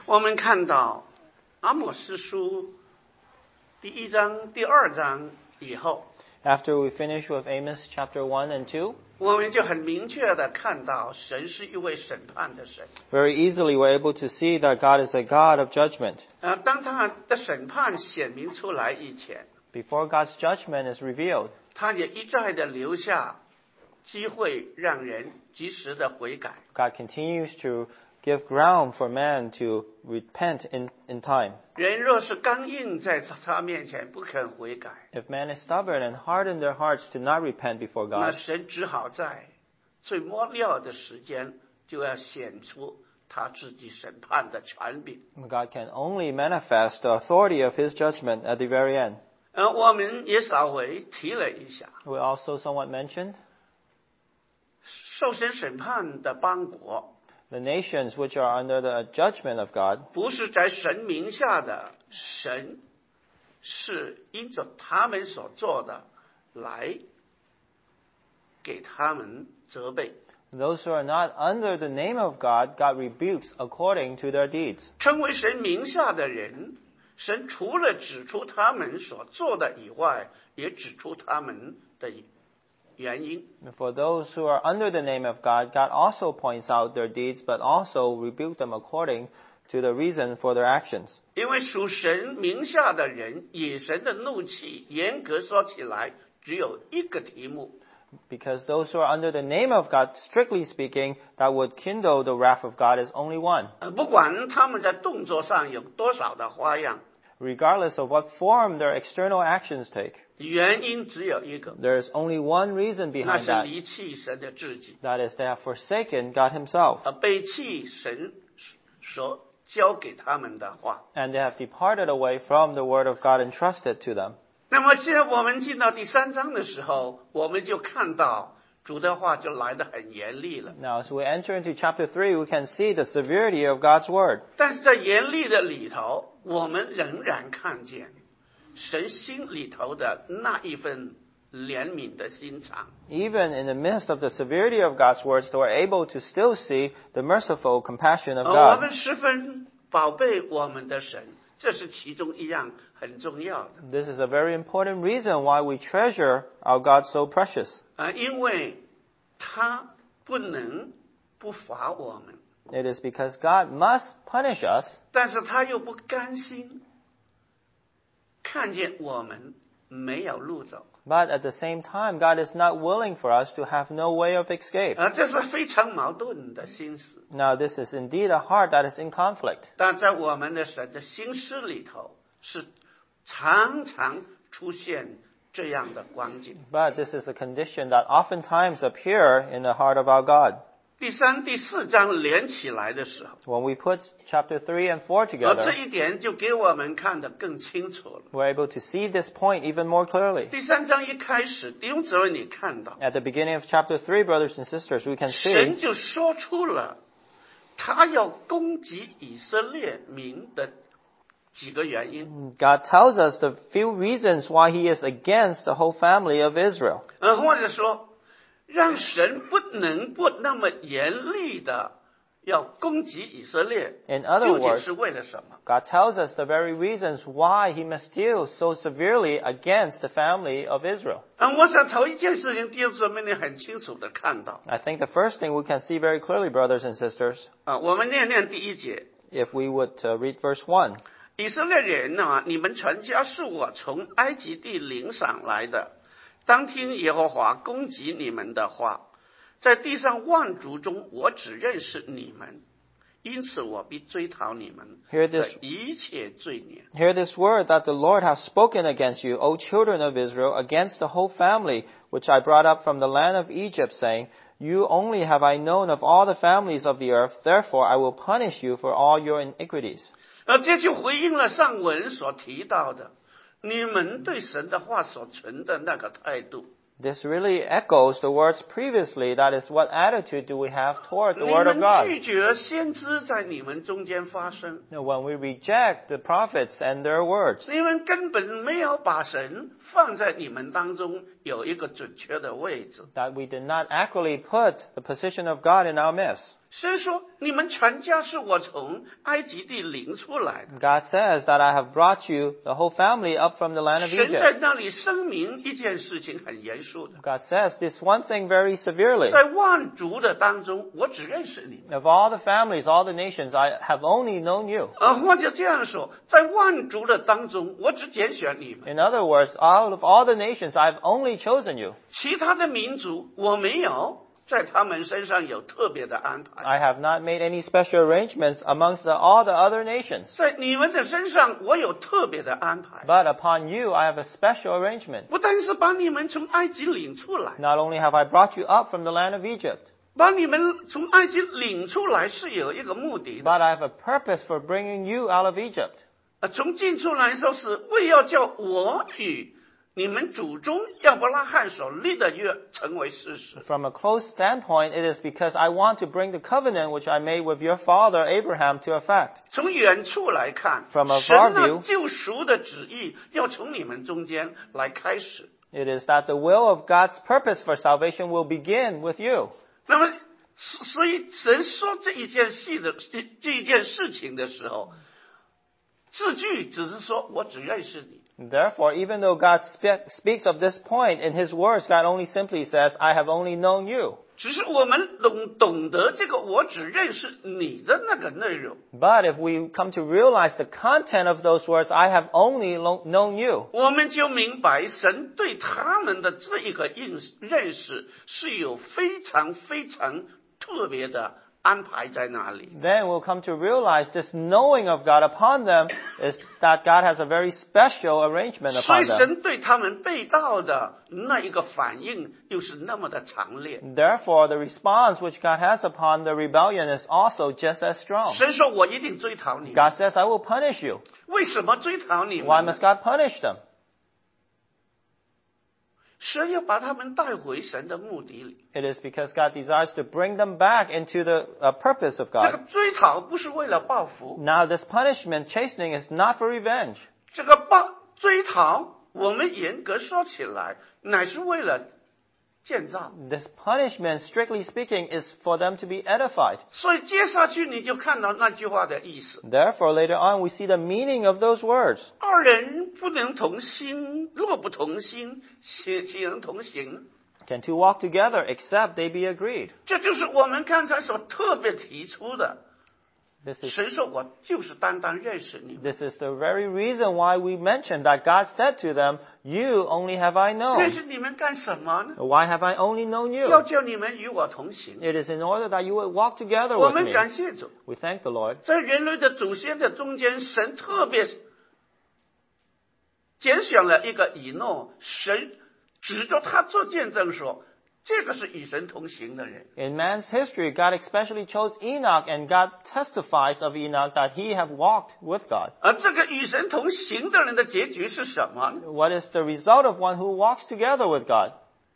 我们看到阿摩司书第1章、第2章以后， After we finish with Amos chapter 1 and 2, 我们就很明确的看到神是一位审判的神。 very easily we're able to see that God is a God of judgment. 当他的审判显明出来以前， Before God's judgment is revealed, 他也一再的留下机会让人及时的悔改。 God continues to give ground for man to repent in time. 人若是刚硬在他面前不肯悔改， If man is stubborn and harden their hearts to not repent before 那 God, 神只好在最末了的时间就要显出他自己审判的权柄。 God can only manifest the authority of His judgment at the very end. 我们也稍微提了一下， We also somewhat mentioned 受神审判的邦国， the nations which are under the judgment of God, 不是在神名下的，神是因着他们所做的来给他们责备。 those who are not under the name of God, God rebukes according to their deeds. 成为神名下的人，神除了指出他们所做的以外，也指出他们的原因。 For those who are under the name of God, God also points out their deeds, but also rebukes them according to the reason for their actions. 因为属神名下的人，野神的怒气，严格说起来，只有一个题目， Because those who are under the name of God, strictly speaking, that would kindle the wrath of God is only one. 不管他们在动作上有多少的花样， Regardless of what form their external actions take, 原因只有一个， there is only one reason 那 behind 是 that. 离弃神的自己， That is, they have forsaken God Himself, 背弃神所交给他们的话。 and they have departed away from the word of God entrusted to them. 那么现在我们进到第3章的时候，我们就看到主的话就来得很严厉了。 Now, as we enter into chapter 3, we can see the severity of God's word. 但是在严厉的里头，我们仍然看见神心里头的那一份怜悯的心肠。 Even in the midst of the severity of God's words, they were able to still see the merciful compassion of 我 God. 们十分宝贝我们的神，这是其中一样很重要的。 This is a very important reason why we treasure our God so precious. 因为他不能不罚我们， It is because God must punish us, 但是他又不甘心看见我们没有路走。 but at the same time, God is not willing for us to have no way of escape. 这是非常矛盾的心思。 Now, this is indeed a heart that is in conflict. 但在我们的神的心思里头，是常常出现这样的光景。 But this is a condition that oftentimes appear in the heart of our God. 第3、第4章连起来的时候， When we put chapter 3 and 4 这 together, 一点就给我们看得更清楚了。 we're able to see this point even more clearly. 第3章一开始，弟兄姊妹，你看到 At the beginning of chapter 3, brothers and sisters, we can 神 see 就说出了他要攻击以色列民的几个原因， God tells us the few reasons why He is against the whole family of Israel. 或者说让神不能不那么严厉的要攻击以色列， In other 究竟 words, 是为了什么？ God tells us the very reasons why He must deal so severely against the family of Israel. 我想头一件事情，弟兄姊妹你很清楚的看到 I think the first thing we can see very clearly, brothers and sisters, 我们念第1节， if we would read verse 1. 以色列人啊，你们全家是我从埃及地领上来的，当听耶和华攻击你们的话，在地上万族中，我只认识你们，因此我必追讨你们 Hear 的 this 一切罪孽。 Hear this word that the Lord hath spoken against you, O children of Israel, against the whole family, which I brought up from the land of Egypt, saying, You only have I known of all the families of the earth, therefore I will punish you for all your iniquities. 这就回应了上文所提到的，你们对神的话所存的那个态度。 This really echoes the words previously, that is, what attitude do we have toward the 你 word of 们 God? 拒绝先知在你们中间发生， Now, when we reject the prophets and their words, 你们根本没有把神放在你们当中有一个准确的位置。 that we did not accurately put the position of God in our midst. 神说：“你们全家是我从埃及地领出来的。” God says that I have brought you, the whole family, up from the land of 神在 Egypt. 那里声明一件事情很严肃的， God says this one thing very severely. 在万族的当中，我只认识你们。 Of all the families, all the nations, I have only known you. 或者这样说，在万族的当中，我只拣选你们， In other words, out of all the nations, I've only chosen you. 其他的民族我没有在他们身上有特别的安排。 I have not made any special arrangements amongst all the other nations. 在你们的身上，我有特别的安排， But upon you, I have a special arrangement. 不但是把你们从埃及领出来， Not only have I brought you up from the land of Egypt, 把你们从埃及领出来是有一个目的的。 but I have a purpose for bringing you out of Egypt. 从进出来说是为要叫我与你们祖宗亚伯拉罕所立的约成为事实。 From a close standpoint, it is because I want to bring the covenant which I made with your father Abraham to effect. 从远处来看， From a 神 far 那 view 救赎的旨意要从你们中间来开始。 It is that the will of God's purpose for salvation will begin with you. 那么，所以神说这一件事情的时候，字句只是说我只认识你。 Therefore, even though God speaks of this point in His words, God only simply says, I have only known you. 只是我们懂得这个我只认识你的那个内容， But if we come to realize the content of those words, I have only known you, 我们就明白神对他们的这一个认识是有非常非常特别的安排在那里。 then we'll come to realize this knowing of God upon them is that God has a very special arrangement 所 upon 以 them. 神对他们被盗的那一个反应又是那么的强烈。 Therefore, the response which God has upon the rebellion is also just as strong. 神说：“我一定追讨你们。 God says, I will punish you. 为什么追讨你 Why 们 must God punish them? 神要把他们带回神的目的里。 It is because God desires to bring them back into the purpose of 这个 God. 追讨不是为了报复， Now, this punishment, chastening, is not for revenge. 这个追讨，我们严格说起来，乃是为了建造。 This punishment, strictly speaking, is for them to be edified. 所以接下去你就看到那句话的意思： Therefore, later on, we see the meaning of those words. 二人不能同心，若不同心，岂能同行呢？ Can two walk together except they be agreed? 这就是我们刚才所特别提出的。 This is 神说：“我就是单单认识你们。 This is the very reason why we mentioned that God said to them, You only have I 认 known. 识你们干什么呢？ Why have I only known 要 you? 叫你们与我同行。 It is in order that you would walk together 我 with 们 me. 感谢主， We thank the Lord. 在人类的祖先的中间，神特别拣选了一个以诺，神指着他做见证说，这个是与神同行的人。 In man's history, God especially chose Enoch, and God testifies of Enoch that he have walked with God. 而这个与神同行的人的结局是什么呢？ What is the result of one who walks together with God?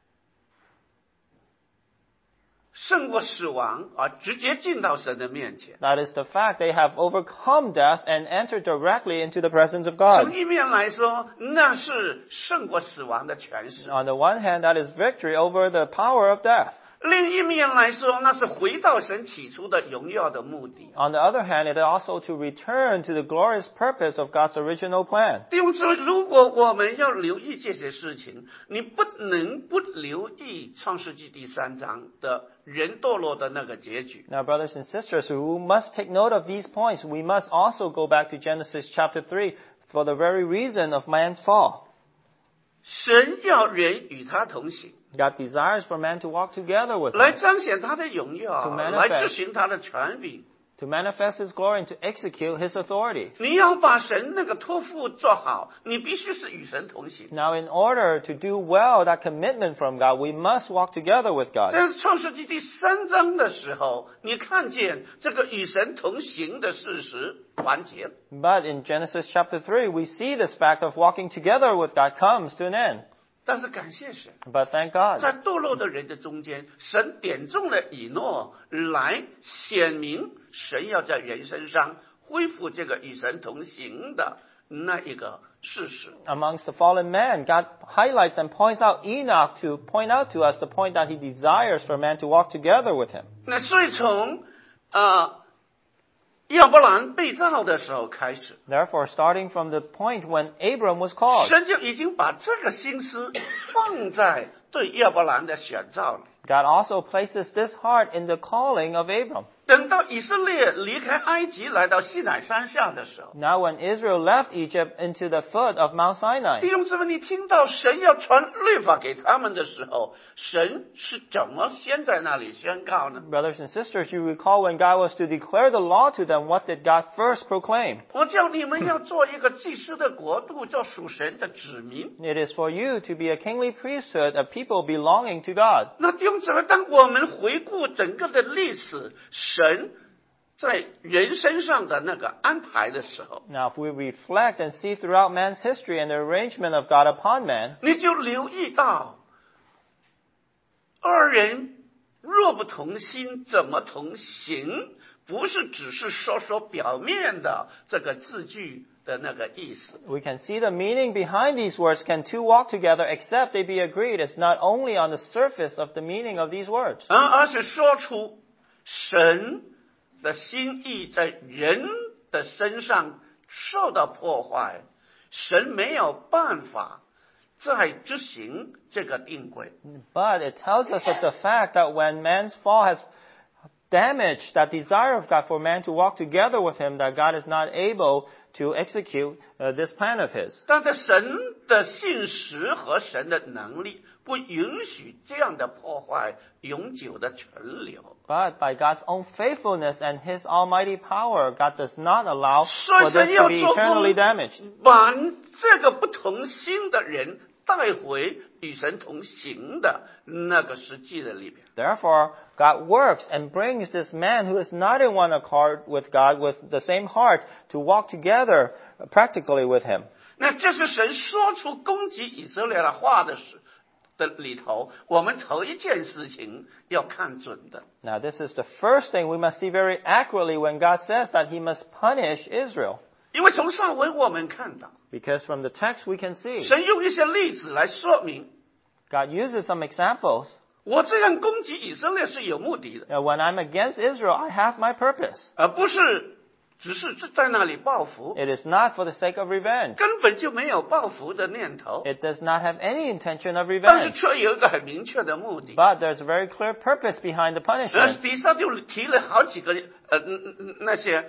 胜过死亡，而直接进到神的面前。 That is the fact they have overcome death and entered directly into the presence of 从 God. 一面来说，那是胜过死亡的权势； On the one hand, that is victory over the power of death. 另一面来说，那是回到神起初的荣耀的目的。 On the other hand, it is also to return to the glorious purpose of God's original plan. 弟兄姊妹，如果我们要留意这些事情，你不能不留意创世纪第3章的人堕落的那个结局。 Now, brothers and sisters, who must take note of these points, we must also go back to Genesis chapter 3 for the very reason of man's fall. 神要人与他同行， God desires for man to walk together with 来 him, 彰显他的荣耀， To manifest 来执行他的权柄。 to manifest his glory and to execute his authority. 你要把神那个托付做好，你必须是与神同行。 Now, in order to do well that commitment from God, we must walk together with God. 但是创世纪第3章的时候，你看见这个与神同行的事实完结了。 But in Genesis chapter 3, we see this fact of walking together with God comes to an end. 但是感谢神， But thank God. 在堕落的人的中间，神点中了以诺，来显明神要在人身上恢复这个与神同行的那一个事实。 Amongst the fallen man, God highlights and points out Enoch to point out to us the point that he desires for man to walk together with him. 那所以从亚伯兰被造的时候开始， Therefore, starting from the point when Abram was called, 神就已经把这个心思放在对亚伯兰的选召里。 God also places this heart in the calling of Abram. 等到以色列离开埃及来到西乃山下的时候， Now, when Israel left Egypt into the foot of Mount 弟 Sinai, 兄姊妹，你听到神要传律法给他们的时候，神是怎么先在那里宣告呢？ brothers and sisters, you recall when God was to declare the law to them, what did God first proclaim? 我叫你们要做一个祭司的国度，做属神的子民。 It is for you to be a kingly priesthood, a people belonging to God. 那弟兄姊妹，当我们回顾整个的历史，神在人身上的那个安排的时候， Now, if we reflect and see throughout man's history and the arrangement of God upon man, 你就留意到，二人若不同心，怎么同行？不是只是说说表面的这个字句的那个意思。 we can see the meaning behind these words. Can two walk together except they be agreed? It's not only on the surface of the meaning of these words, 而是说出神的心意在人的身上受到破坏，神没有办法再执行这个定规。 but it tells us of the fact that when man's fall has damaged that desire of God for man to walk together with him, that God is not able to execute this plan of his. 但是神的信实和神的能力不允许这样的破坏永久的存留。 But by God's own faithfulness and His almighty power, God does not allow 所以 for 神 this 要 to be 做 eternally 工， damaged. 把这个不同心的人带回与神同行的那个实际的里边。 Therefore, God works and brings this man who is not in one accord with God, with the same heart, to walk together practically with Him. 那这是神说出攻击以色列的话的里头，我们头一件事情要看准的。 Now, this is the first thing we must see very accurately when God says that He must punish Israel. 因为从上文我们看到， Because from the text we can see, 神用一些例子来说明， God uses some examples. 我这样攻击以色列是有目的的， Now, when I'm against Israel, I have my purpose. 而不是只是在那里报复， It is not for the sake of revenge. 根本就没有报复的念头， It does not have any intention of 但是 revenge. 却有一个很明确的目的。 But there's a very clear purpose behind the punishment. 底下就提了好几个那些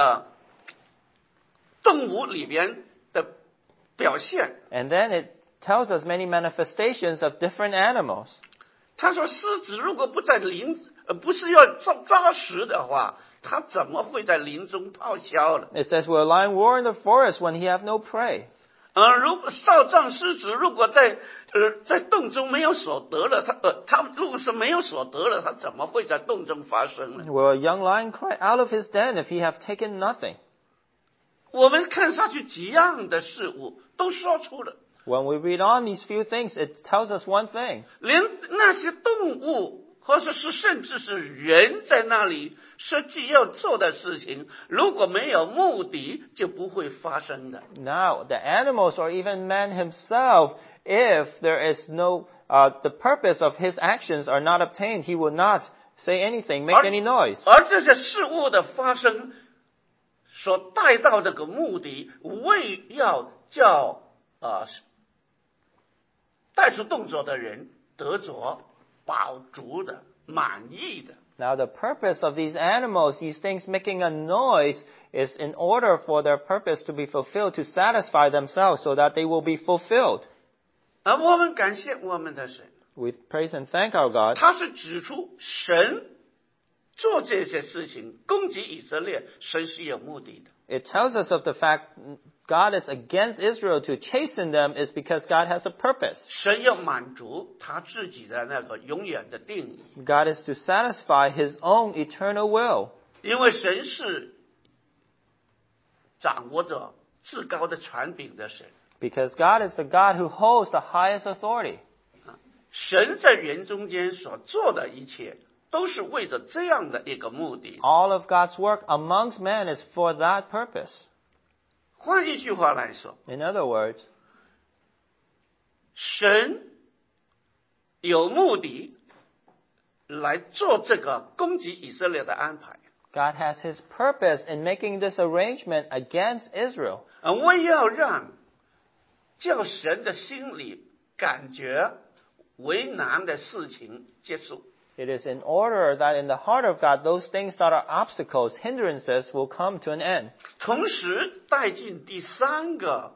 动物里边的表现。 And then it tells us many manifestations of different animals. 他说，狮子如果不在不是要抓食的话，它怎么会在林中咆哮呢？ It says, will a lion roar in the forest when he have no prey? 如果少壮狮子如果在洞中没有所得了，他如果是没有所得了，他怎么会在洞中发生呢？ Will a young lion cry out of his den if he have taken nothing? 我们看上去几样的事物都说出了， When we read on these few things, it tells us one thing. 连那些动物或者是甚至是人在那里实际要做的事情，如果没有目的，就不会发生的。 Now, the animals or even man himself, if there is no, the purpose of his actions are not obtained, he will not say anything, make any noise. 而这些事物的发生所带到这个目的，为要叫带出动作的人得着饱足的、满意的。 Now, the purpose of these animals, these things making a noise, is in order for their purpose to be fulfilled, to satisfy themselves so that they will be fulfilled. 而我们感谢我们的神， We praise and thank our God. 他是指出神做这些事情攻击以色列，神是有目的的。 It tells us of the fact God is against Israel to chasten them is because God has a purpose. 神要满足他自己的那个永远的定义， God is to satisfy His own eternal will. 因为神是掌握着至高的权柄的神。 Because God is the God who holds the highest authority. 神在人中间所做的一切，都是为着这样的一个目的。 All of God's work amongst men is for that purpose. 换一句话来说， In other words, 神有目的来做这个攻击以色列的安排。 God has His purpose in making this arrangement against Israel. 为要让叫神的心里感觉为难的事情结束。 It is in order that in the heart of God, those things that are obstacles, hindrances, will come to an end. 同时带进第三个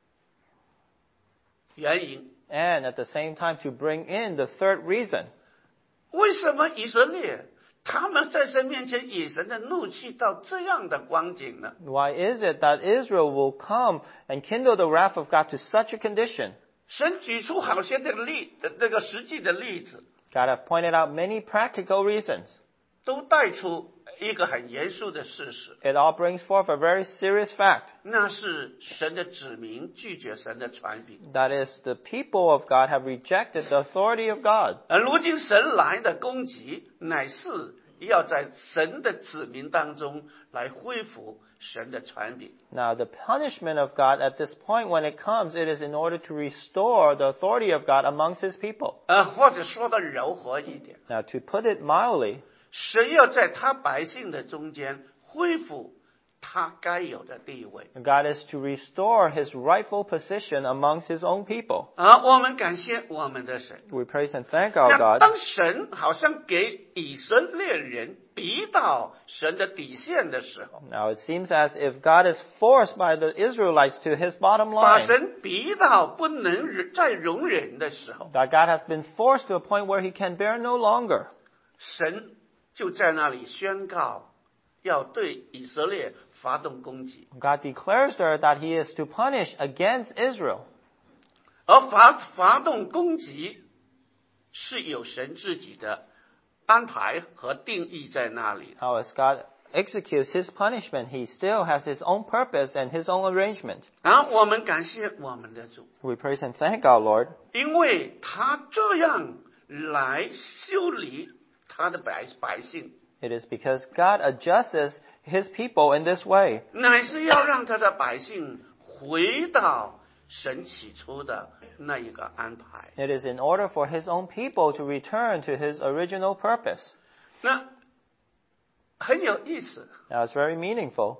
原因， And at the same time, to bring in the third reason. 为什么以色列他们在神面前以神的怒气到这样的光景呢？ Why is it that Israel will come and kindle the wrath of God to such a condition? 神举出好些的这个实际的例子， God have pointed out many practical reasons. 都带出一个很严肃的事实， It all brings forth a very serious fact. 那是神的子民拒绝神的权柄。 That is, the people of God have rejected the authority of God. 而如今神来的攻击，乃是要在神的子民当中来恢复神的权柄。 Now, the punishment of God at this point when it comes, it is in order to restore the authority of God amongst His people. 或者说的柔和一点， Now, to put it mildly, 神要在他百姓的中间恢复他该有的地位。 God is to restore His rightful position amongst His own people. 我们感谢我们的神。 We praise and thank our 那 God. 当神好像给以色列人逼到神的底线的时候， Now, it seems as if God is forced by the Israelites to His bottom 把 line. 神逼到不能再容忍的时候， That God has been forced to a point where He can bear no longer. 神就在那里宣告要对以色列发动攻击， God declares there that He is to punish against Israel. 而发动攻击是有神自己的安排和定义在那里。 How as God executes His punishment, He still has His own purpose and His own arrangement. 我们感谢我们的主， We praise and thank our Lord, 因为他这样来修理他的百姓， it is because God adjusts His people in this way. 乃是要让他的百姓回到神起初的那一个安排。 It is in order for His own people to return to His original purpose. 那很有意思， Now, it's very meaningful.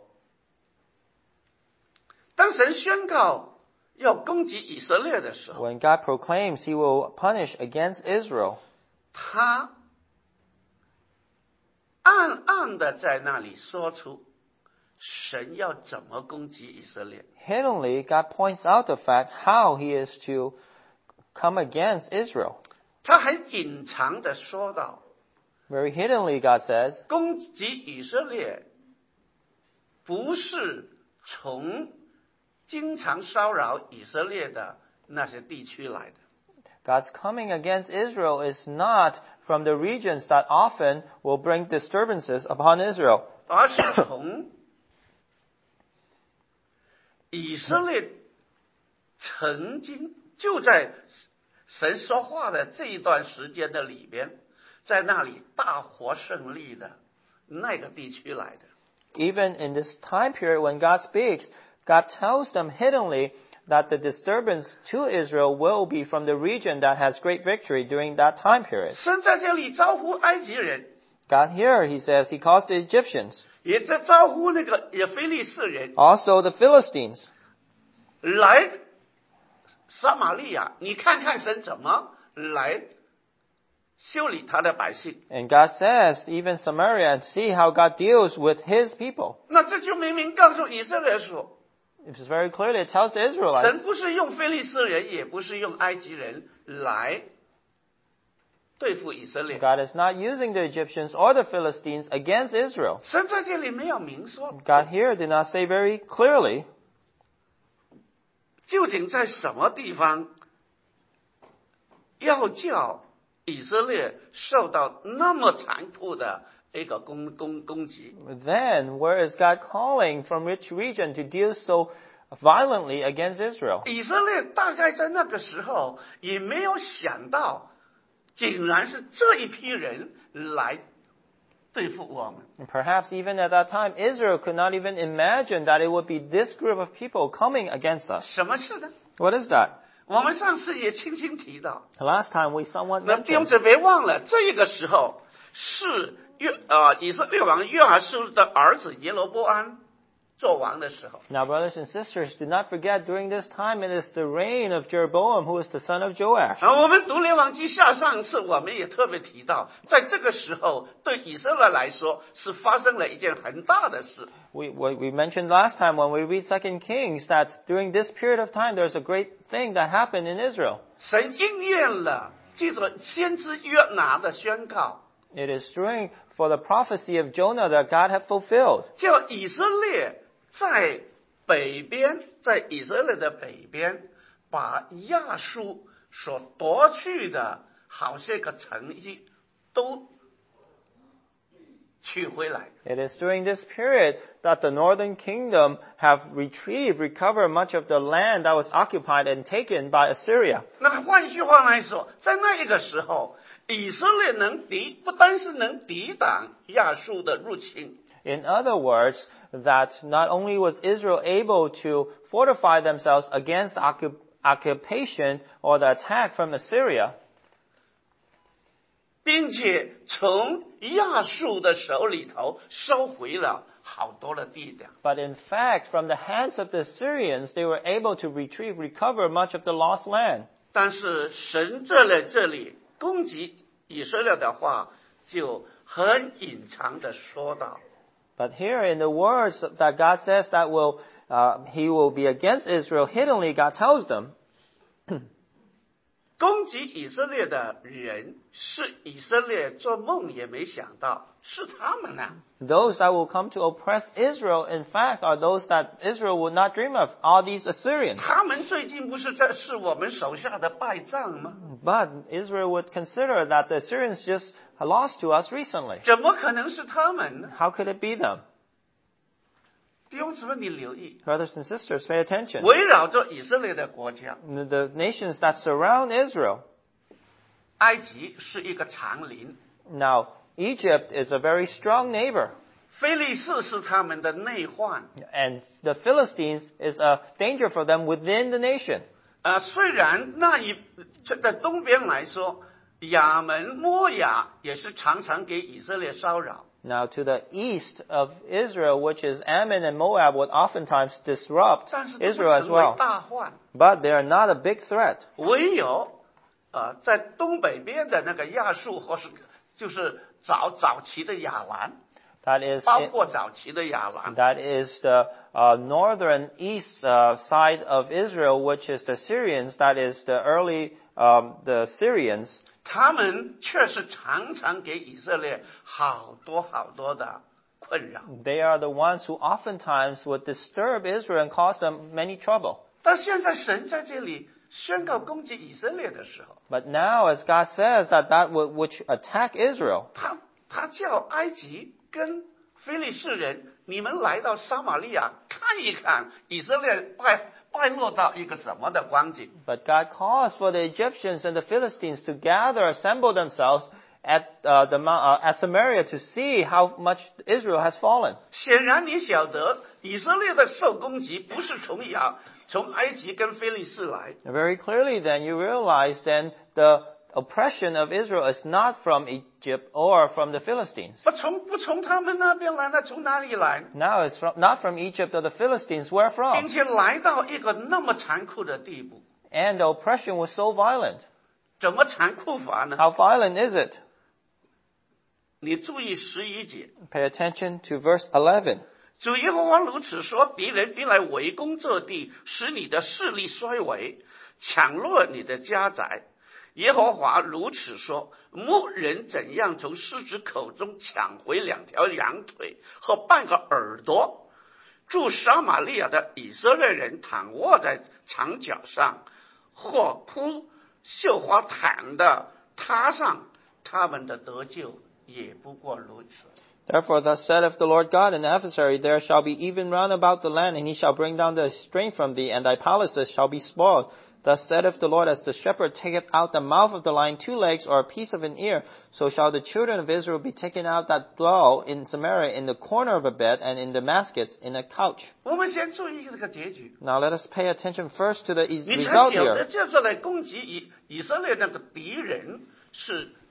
当神宣告要攻击以色列的时候， When God proclaims He will punish against Israel, 他暗暗的在那里说出神要怎么攻击以色列。 hiddenly, God points out the fact how He is to come against Israel. 他很隐藏的说到， Very hiddenly, God says, 攻击以色列不是从经常骚扰以色列的那些地区来的， God's coming against Israel is not from the regions that often will bring disturbances upon Israel, 而是从以色列曾经就在神说话的这一段时间的里边，在那里大获胜利的那个地区来的。 Even in this time period when God speaks, God tells them hiddenly that the disturbance to Israel will be from the region that has great victory during that time period. 神在这里招呼埃及人， God here, He says, He calls the Egyptians, 也在招呼那个非利士人 also the Philistines, 来撒玛利亚，你看看神怎么来修理他的百姓。 and God says, even Samaria, and see how God deals with His people. 那这就明明告诉以色列说， It is very clearly, it tells the Israelites, 神不是用非利士人，也不是用埃及人来对付以色列。 God is not using the Egyptians or the Philistines against Israel. 神在这里没有明说， God here did not say very clearly 究竟在什么地方要叫以色列受到那么残酷的一个攻击。 then where is God calling from which region to deal so violently against Israel? 以色列大概在那个时候也没有想到，竟然是这一批人来对付我们。 And perhaps even at that time, Israel could not even imagine that it would be this group of people coming against us. 什么事呢？ What is that? 我们上次也轻轻提到， Last time we somewhat 那弟兄 mentioned 姊妹别忘了，这个时候是以色列王约阿施的儿子耶罗波安做王的时候。 Now, brothers and sisters, do not forget, during this time it is the reign of Jeroboam, who is the son of Joash. 我们读列王记下上次我们也特别提到，在这个时候对以色列来说是发生了一件很大的事。 We mentioned last time when we read 2 Kings that during this period of time there's a great thing that happened in Israel. 神应验了记着先知约拿的宣告， It is during for the prophecy of Jonah that God had fulfilled. 叫以色列在北边，在以色列的北边，把亚述所夺去的好些个城邑都取回来。 It is during this period that the northern kingdom have recovered much of the land that was occupied and taken by Assyria. 那换句话来说，在那一个时候，以色列不单是能抵挡亚述的入侵， In other words, that not only was Israel able to fortify themselves against the occupation or the attack from Assyria, 并且从亚述的手里头收回了好多的地点。 but in fact, from the hands of the Assyrians, they were able to recover much of the lost land. 但是神在这里攻击以色列的话，就很隐藏的说道。 But here in the words that God says that He will be against Israel, hiddenly God tells them, 攻击以色列的人是以色列做梦也没想到，是他们呐、 those that will come to oppress Israel, in fact, are those that Israel would not dream of, are these Assyrians. 他们最近不是是我们手下的败仗吗？ But Israel would consider that the Assyrians just lost to us recently. 怎么可能是他们呢？ How could it be them? 弟兄姊妹，你留意， Brothers and sisters, pay attention. 围绕着以色列的国家， The nations that surround Israel. 埃及是一个长邻， Now, Egypt is a very strong neighbor, 非利士是他们的内患。 and the Philistines is a danger for them within the nation. 虽然在东边来说，亚门、摩亚也是常常给以色列骚扰。 Now, to the east of Israel, which is Ammon and Moab, would oftentimes disrupt 但是都不 Israel as 成为 well. 大患， But they are not a big threat. 唯有在东北边的那个亚述，或是就是早期的亚兰， That is 包括早期的亚兰， That is the northern east side of Israel, which is the Syrians. That is the early the Syrians. 他们确实常常给以色列好多的困扰。 They are the ones who oftentimes would disturb Israel and cause them many trouble. 但现在神在这里宣告攻击以色列的时候， But now, as God says that which attack Israel, 他叫埃及跟非利士人，你们来到撒玛利亚看一看以色列败落到一个什么的光景。 but God calls for the Egyptians and the Philistines to assemble themselves at Samaria to see how much Israel has fallen. 显然你晓得，以色列的受攻击不是从埃及跟非利士来， Very clearly then you realize then the oppression of Israel is not from Egypt or from the Philistines. 不从他们那边来，那从哪里来？ Now it's not from Egypt or the Philistines. Where 并 from? 且来到一个那么残酷的地步， And the oppression was so violent. 怎么残酷法呢？ How violent is it? 你注意11节， Pay attention to verse 11. 主耶和华如此说：敌人必来围攻这地，使你的势力衰微，抢掠你的家宅。耶和华如此说：牧人怎样从狮子口中抢回2条羊腿和半个耳朵，住撒玛利亚的以色列人躺卧在墙角上，或铺绣花毯的榻上，他们的得救也不过如此。 Therefore thus saith the Lord God, an adversary there shall be even round about the land, and he shall bring down the strength from thee, and thy palaces shall be spoiled. Thus saith the Lord, as the shepherd taketh out the mouth of the lion 2 legs or a piece of an ear, so shall the children of Israel be taken out that dwell in Samaria in the corner of a bed, and in Damascus in a couch. 我们先注意这个结局。 Now let us pay attention first to the 你才 result 晓得， here. 这次来攻击以色列那个敌人是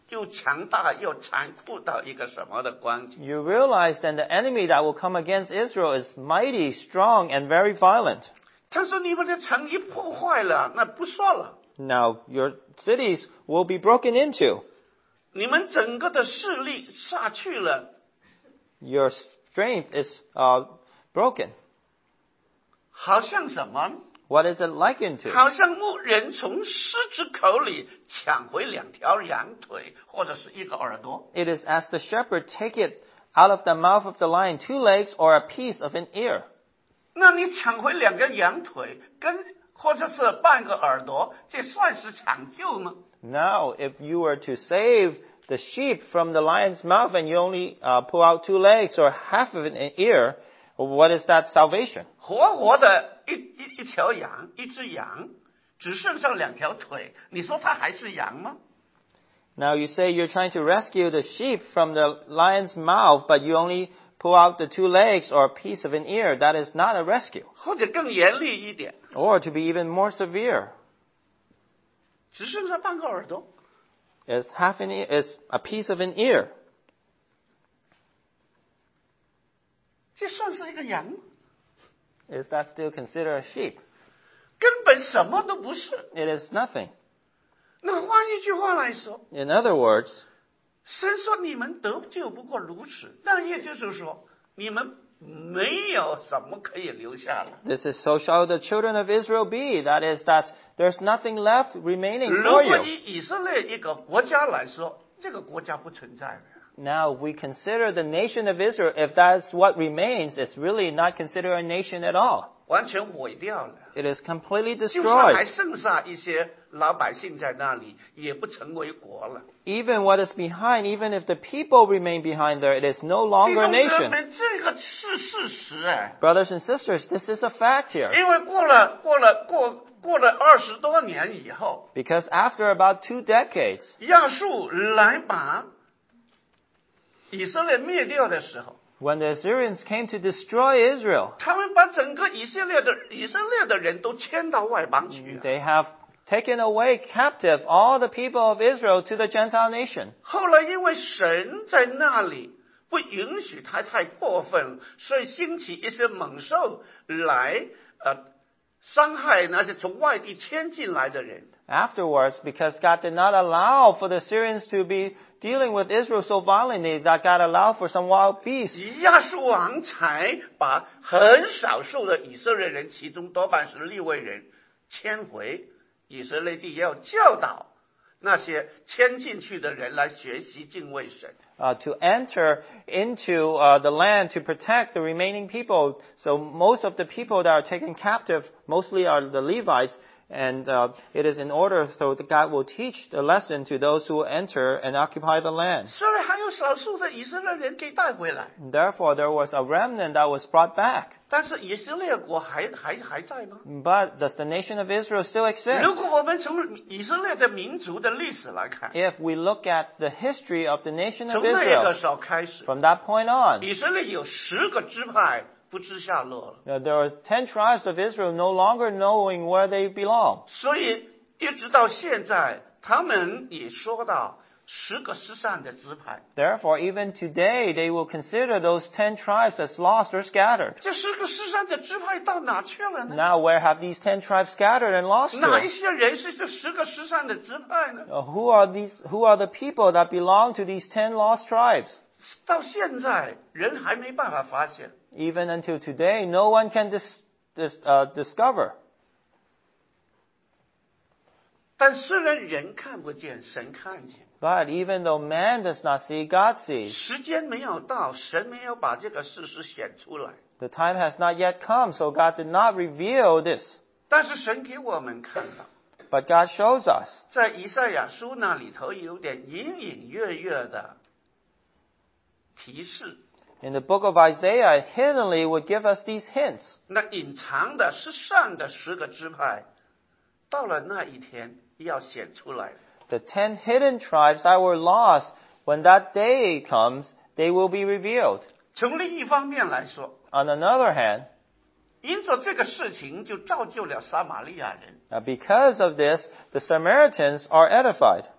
又强大又残酷到一个什么的光景。 You realize then the enemy that will come against Israel is mighty, strong, and very violent. 他说你们的城一破坏了，那不算了， Now, your cities will be broken into. 你们整个的势力下去了， Your strength is broken. 好像什么？ What is it likened to? 好像牧人从狮子口里抢回2条羊腿，或者是1个耳朵。 It is as the shepherd take it out of the mouth of the lion 2 legs or a piece of an ear. 那你抢回2个羊腿，或者是半个耳朵，这算是抢救吗？ Now, if you were to save the sheep from the lion's mouth and you only pull out 2 legs or half of an ear, what is that salvation? 活活的一条羊，一只羊，只剩下2条腿，你说它还是羊吗？ Now you say you're trying to rescue the sheep from the lion's mouth, but you only pull out the 2 legs or a piece of an ear. That is not a rescue. 或者更严厉一点， Or to be even more severe, 只剩下半个耳朵， is a piece of an ear. 这算是一个羊吗？ Is that still considered a sheep? 根本什么都不是。 It is nothing. 那换一句话来说， In other words, 神说你们得救不过如此，但也就是说，你们没有什么可以留下了。 this is so shall the children of Israel be. That is that there's nothing left remaining 如 for 果 you. 以以色列一个国家来说，这个国家不存在的。 Now, if we consider the nation of Israel, if that's what remains, it's really not considered a nation at all. 完全毁掉了， It is completely 就算还 destroyed. 剩下一些老百姓在那里，也不成为国了。 Even what is behind, even if the people remain behind there, it is no 弟 longer 兄 a 姊 nation. 妹，这个是事实哎， Brothers and sisters, this is a fact here. 因为过了20多年以后， Because after about 2 decades, 亚述来把以色列灭掉的时候， when the Assyrians came to destroy Israel, 他们把整个以色列的人都迁到外邦去。 they have taken away captive all the people of Israel to the Gentile nation. 后来因为神在那里不允许他太过分，所以兴起一些猛兽来伤害那些从外地迁进来的人。 Afterwards, because God did not allow for the Syrians to be dealing with Israel so violently, that God allowed for some wild beasts. 亚述王才把很少数的以色列人，其中多半是利未人，迁回以色列地，要教导那些迁进去的人来学习敬畏神。 To enter into the land to protect the remaining people. So most of the people that are taken captive mostly are the Levites, and it is in order so that God will teach the lesson to those who enter and occupy the land. 所以还有少数的以色列人给带回来， Therefore, there was a remnant that was brought back. 但是以色列国还在吗？ But does the nation of Israel still 如 exist? 果我们从以色列的民族的历史来看， If we look at the history of the nation of 从那个 Israel, 时候开始， from that point on, 以色列有10个支派不知下落了。 there were 10 tribes of Israel no longer knowing where they belong. 所以一直到现在，他们也说到10个失散的支派。 Therefore, even today, they will consider those 10 tribes as lost or scattered. 这10个失散的支派到哪去了呢？ Now, where have these 10 tribes scattered and lost 哪一 to? 些人是这10个失散的支派呢？ Who are the people that belong to these 10 lost tribes? 到现在，人还没办法发现。 Even until today, no one can discover. 但虽然人看不见，神看见。 But even though man does not see, God sees. 时间没有到，神没有把这个事实显出来。 The time has not yet come, so God did not reveal this. 但是神给我们看到， But God shows us. 在以赛亚书那里头有点隐隐约约的提示。 In the book of Isaiah, hiddenly would give us these hints. 那隐藏的失散的10个支派，到了那一天要显出来。 The 10 hidden tribes that were lost, when that day comes, they will be revealed. 从另一方面来说， On another hand, 因着这个事情就造就了撒玛利亚人。 because of this, the Samaritans are edified.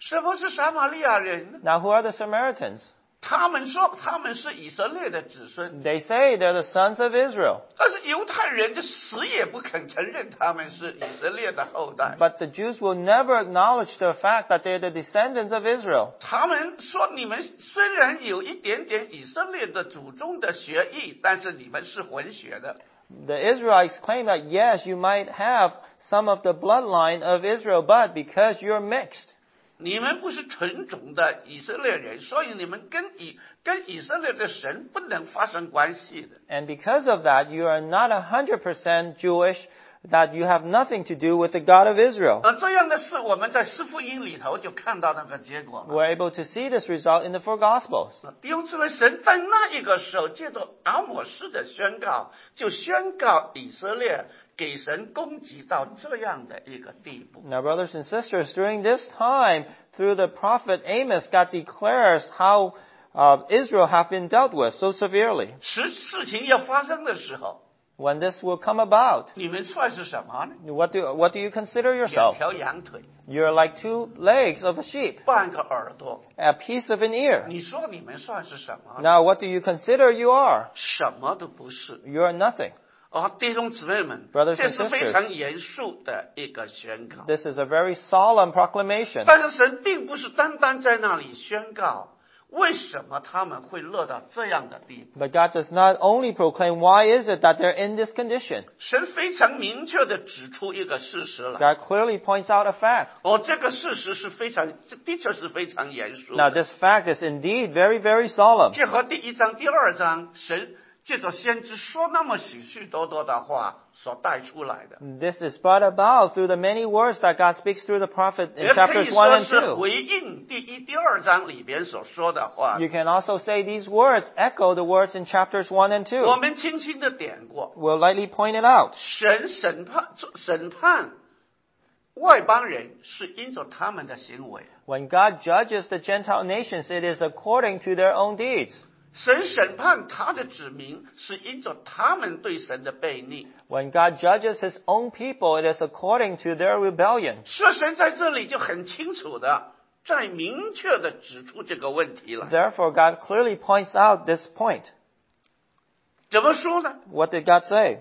什么是撒玛利亚人呢？ Now, who are the Samaritans? 他们说他们是以色列的子孙， They say they're the sons of Israel. 但是犹太人就死也不肯承认他们是以色列的后代。 But the Jews will never acknowledge the fact that they're the descendants of Israel. 他们说你们虽然有一点点以色列的祖宗的血裔，但是你们是混血的。 The Israelites claim that, yes, you might have some of the bloodline of Israel, but because you're mixed, 你们不是纯种的以色列人，所以你们跟以色列的神不能发生关系的。 and because of that, you are not 100% Jewish, that you have nothing to do with the God of Israel. 这样的事我们在四福音里头就看到那个结果了。 We're able to see this result in the four Gospels. 弟兄姊妹，神在那一个时候借着阿摩斯的宣告，就宣告以色列给神攻击到这样的一个地步。 Now, brothers and sisters, during this time, through the prophet Amos, God declares how Israel have been dealt with so severely. 事情要发生的时候， When this will come about, 你们算是什么呢？ what do you consider 两 yourself? 条羊腿， You're like 2 legs of a sheep, 半个耳朵。 a piece of an ear. 你说你们算是什么呢？ Now, what do you consider you are? 什么都不是。 You are nothing. 弟兄姊妹们， Brothers and 这是非 sisters. 常严肃的一个宣告。 This is a very solemn proclamation. 但是神并不是单单在那里宣告，为什么他们会落到这样的地步？ But God does not only proclaim why is it that they're in this condition. 神非常明确地指出一个事实来。 God clearly points out a fact. 这个事实是非常，的确是非常严肃 Now, 的。 this fact is indeed very, very solemn. 这和第1章、第2章，神借着先知说那么许许多多的话所带出来的， This is brought about through the many words that God speaks through the prophet in 也可 chapters 1 以说 and 是 2. 回应第1、第2章里边所说的话。 You can also say these words echo the words in chapters 1 and 我 2. 们轻轻的点过， We'll lightly point it out. 神审判外邦人是因着他们的行为， When God judges the Gentile nations, it is according to their own deeds. 神审判他的子民是因着他们对神的悖逆。 When God judges His own people, it is according to their rebellion. 是神在这里就很清楚的，在明确的指出这个问题了。 Therefore, God clearly points out this point. 怎么说呢？ What did God say?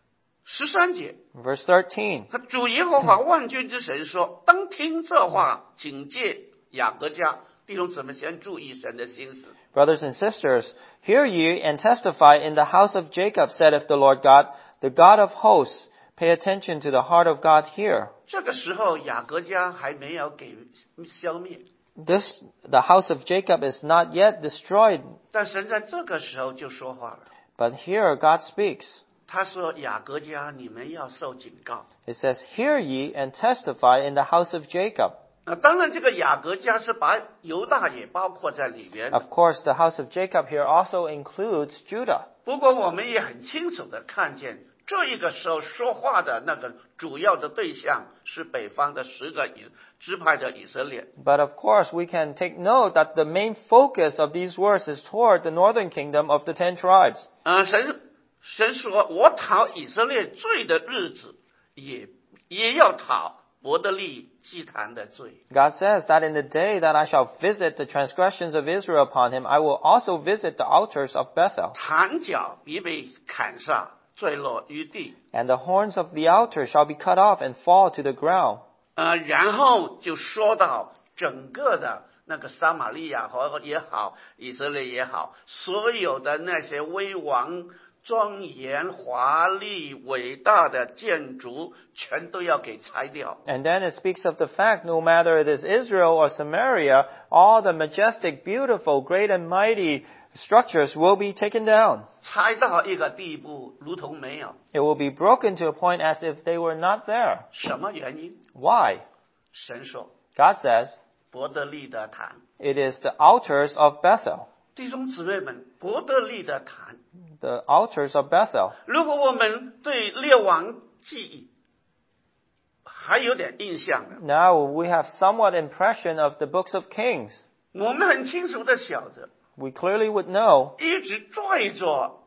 13节， Verse 13. 他主耶和华万军之神说：“当听这话，警戒雅各家。”弟兄姊妹，先注意神的心思。 Brothers and sisters, hear ye and testify in the house of Jacob, saith the Lord God, the God of hosts. Pay attention to the heart of God here. 这个时候，雅各家还没有给消灭， The house of Jacob is not yet destroyed, 但神在这个时候就说话了。 but here God speaks. 他说：“雅各家，你们要受警告。 It says, hear ye and testify in the house of Jacob. ” 当然，这个雅各家是把犹大也包括在里边。 Of course, the house of Jacob here also includes Judah. 不过，我们也很清楚的看见，这一个时候说话的那个主要的对象是北方的10个支派的以色列。 But of course, we can take note that the main focus of these words is toward the northern kingdom of the 10 tribes. 神说：“我讨以色列罪的日子，也要讨伯特利祭坛的罪。 God says that in the day that I shall visit the transgressions of Israel upon him, I will also visit the altars of Bethel. 坛角必被砍下，坠落于地。 And the horns of the altar shall be cut off and fall to the ground. 然后就说到整个的那个撒玛利亚也好，以色列也好，所有的那些威王、庄严、华丽、伟大的建筑，全都要给拆掉。 And then it speaks of the fact, no matter it is Israel or Samaria, all the majestic, beautiful, great and mighty structures will be taken down. 拆到一个地步，如同没有。 It will be broken to a point as if they were not there. 什么原因？ Why? 神说， God says, 伯特利的坛。 it is the altars of Bethel. 弟兄姊妹们，伯特利的坛。 The altars of Bethel. 如果我们对列王记还有点印象的， Now we have somewhat impression of the books of Kings. 我们很清楚的晓得， We clearly would know 一直拽着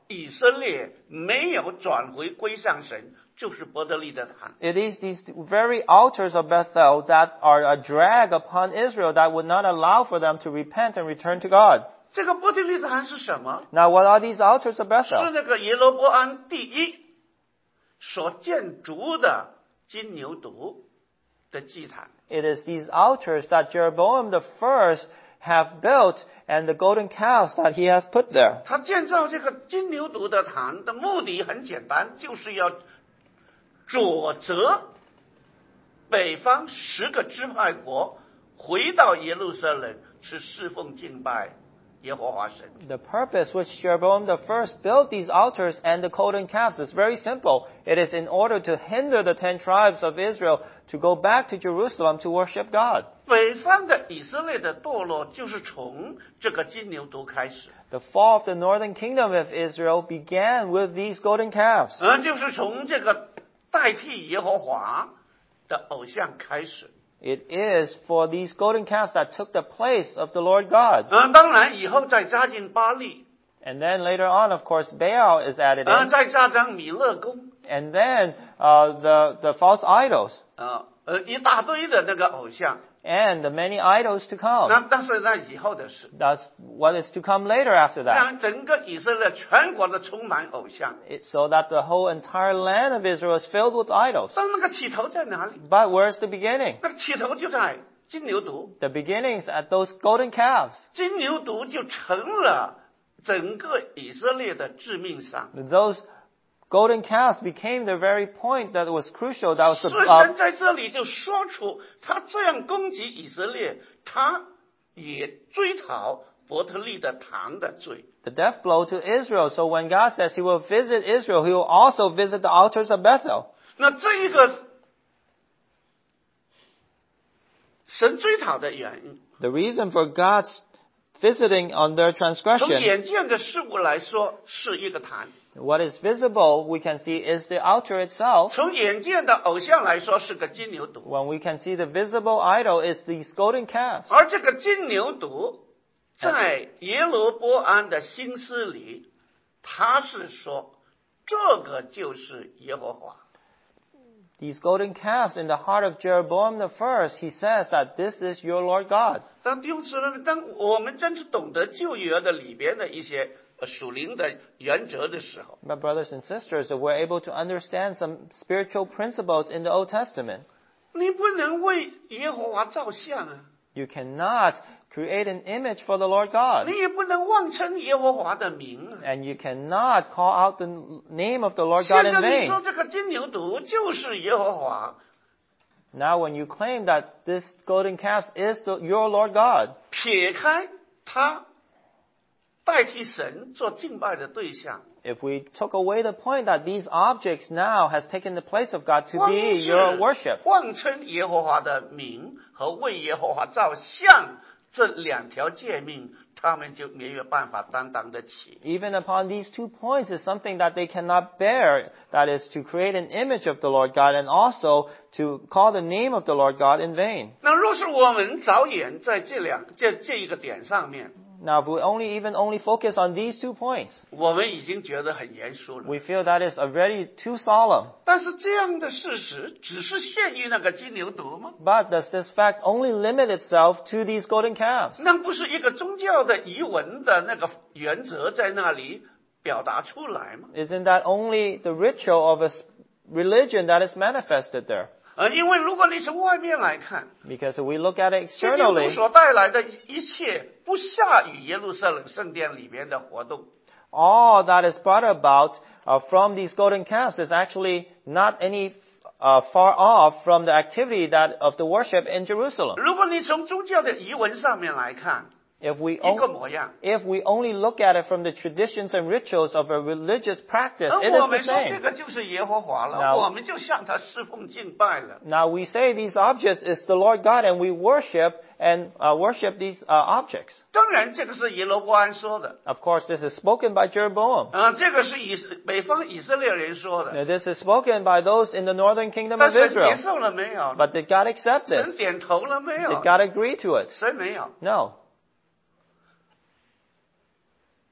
以色列没有转回归向神，就是伯特利的坛。 It is these very altars of Bethel that are a drag upon Israel that would not allow for them to repent and return to God. 这个伯特利的坛是什么？ Now, what are these altars of 是 Bethel? 那个耶罗波安第一所建筑的金牛犊的祭坛。 It is these altars that Jeroboam the first have built and the golden calves that he has put there. 他建造这个金牛犊的坛的目的很简单，就是要左折北方10个支派国回到耶路撒冷去侍奉敬拜耶和华神。 The purpose which Jeroboam the first built these altars and the golden calves is very simple. It is in order to hinder the 10 tribes of Israel to go back to Jerusalem to worship God. 北方的以色列的堕落就是从这个金牛犊开始， The fall of the northern kingdom of Israel began with these golden calves. 就是从这个代替耶和华的偶像开始。 It is for these golden calves that took the place of the Lord God. 当然以后再加进巴力， And then later on, of course, Baal is added in. 再加上米勒公， And then the false idols 一大堆的那个偶像。 and the many idols to come. 但是那以后的事， That's what is to come later after that. 让整个以色列全国的充满偶像。 So that the whole entire land of Israel is filled with idols. 但那个起头在哪里？ But where's the beginning? 那个起头就在金牛犊， The beginning's at those golden calves. 金牛犊就成了整个以色列的致命伤。 Those golden calves became the very point that was crucial. That was 所以 the, 神在这里就说出，他这样攻击以色列，他也追讨伯特利的坛的罪。 the death blow to Israel. So when God says He will visit Israel, He will also visit the altars of Bethel. 那这一个神追讨的原因， The reason for God's visiting on their 从 transgression, 眼见的事物来说是一个坛， what is visible, we can see, is the altar itself. 从眼见的偶像来说是个金牛犊， When we can see the visible idol is these golden calves. 而这个金牛犊在耶罗波安的心思里，他是说这个就是耶和华。 These golden calves in the heart of Jeroboam the first, he says that this is your Lord God. 当弟兄姊妹们，当我们真是懂得旧约的里边的一些属灵的原则的时候， My brothers and sisters, if we're able to understand some spiritual principles in the Old Testament, 你不能为耶和华造像啊， you cannot create an image for the Lord God. 你也不能妄称耶和华的名啊。 And you cannot call out the name of the Lord 现 God in 在你说 vain. 这个金牛犊就是耶和华， Now when you claim that this golden calf is your Lord God, 撇开他代替神做敬拜的对象， if we took away the point that these objects now has taken the place of God to 光 be 是 your worship, 妄称耶和华的名和为耶和华造像这两条诫命，他们就没有办法担当得起。 even upon these 2 points is something that they cannot bear, that is to create an image of the Lord God and also to call the name of the Lord God in vain. 那若是我们着眼在这一个点上面， Now if we only focus on these 2 points, 我们已经觉得很严肃了。 we feel that is already too solemn. 但是这样的事实只是限于那个金牛犊吗？ But does this fact only limit itself to these golden calves? 那不是一个宗教的仪文的那个原则在那里表达出来吗？ Isn't that only the ritual of a religion that is manifested there? 因为如果你从外面来看， Because if we look at it 金牛犊 externally, 所带来的一切不下于耶路撒冷圣殿里面的活动。 all that is brought about from these golden calves is actually not any far off from the activity that of the worship in Jerusalem. 如果你从宗教的仪文上面来看， If we 一个模样。 only look at it from the traditions and rituals of a religious practice, 而 it 我 is the 们说这 same. 个就是耶和华了， Now- 我们就向他侍奉敬拜了。 Now we say these objects is the Lord God, and we worship these objects. 当然，这个是耶罗波安说的， Of course, this is spoken by Jeroboam. 这个是北方以色列人说的。 Now, this is spoken by those in the northern kingdom 但 of 神接 Israel. 受了没有？ But did God accept 神 this? 点头了没有 Did？God agree to it? 谁没有？ No.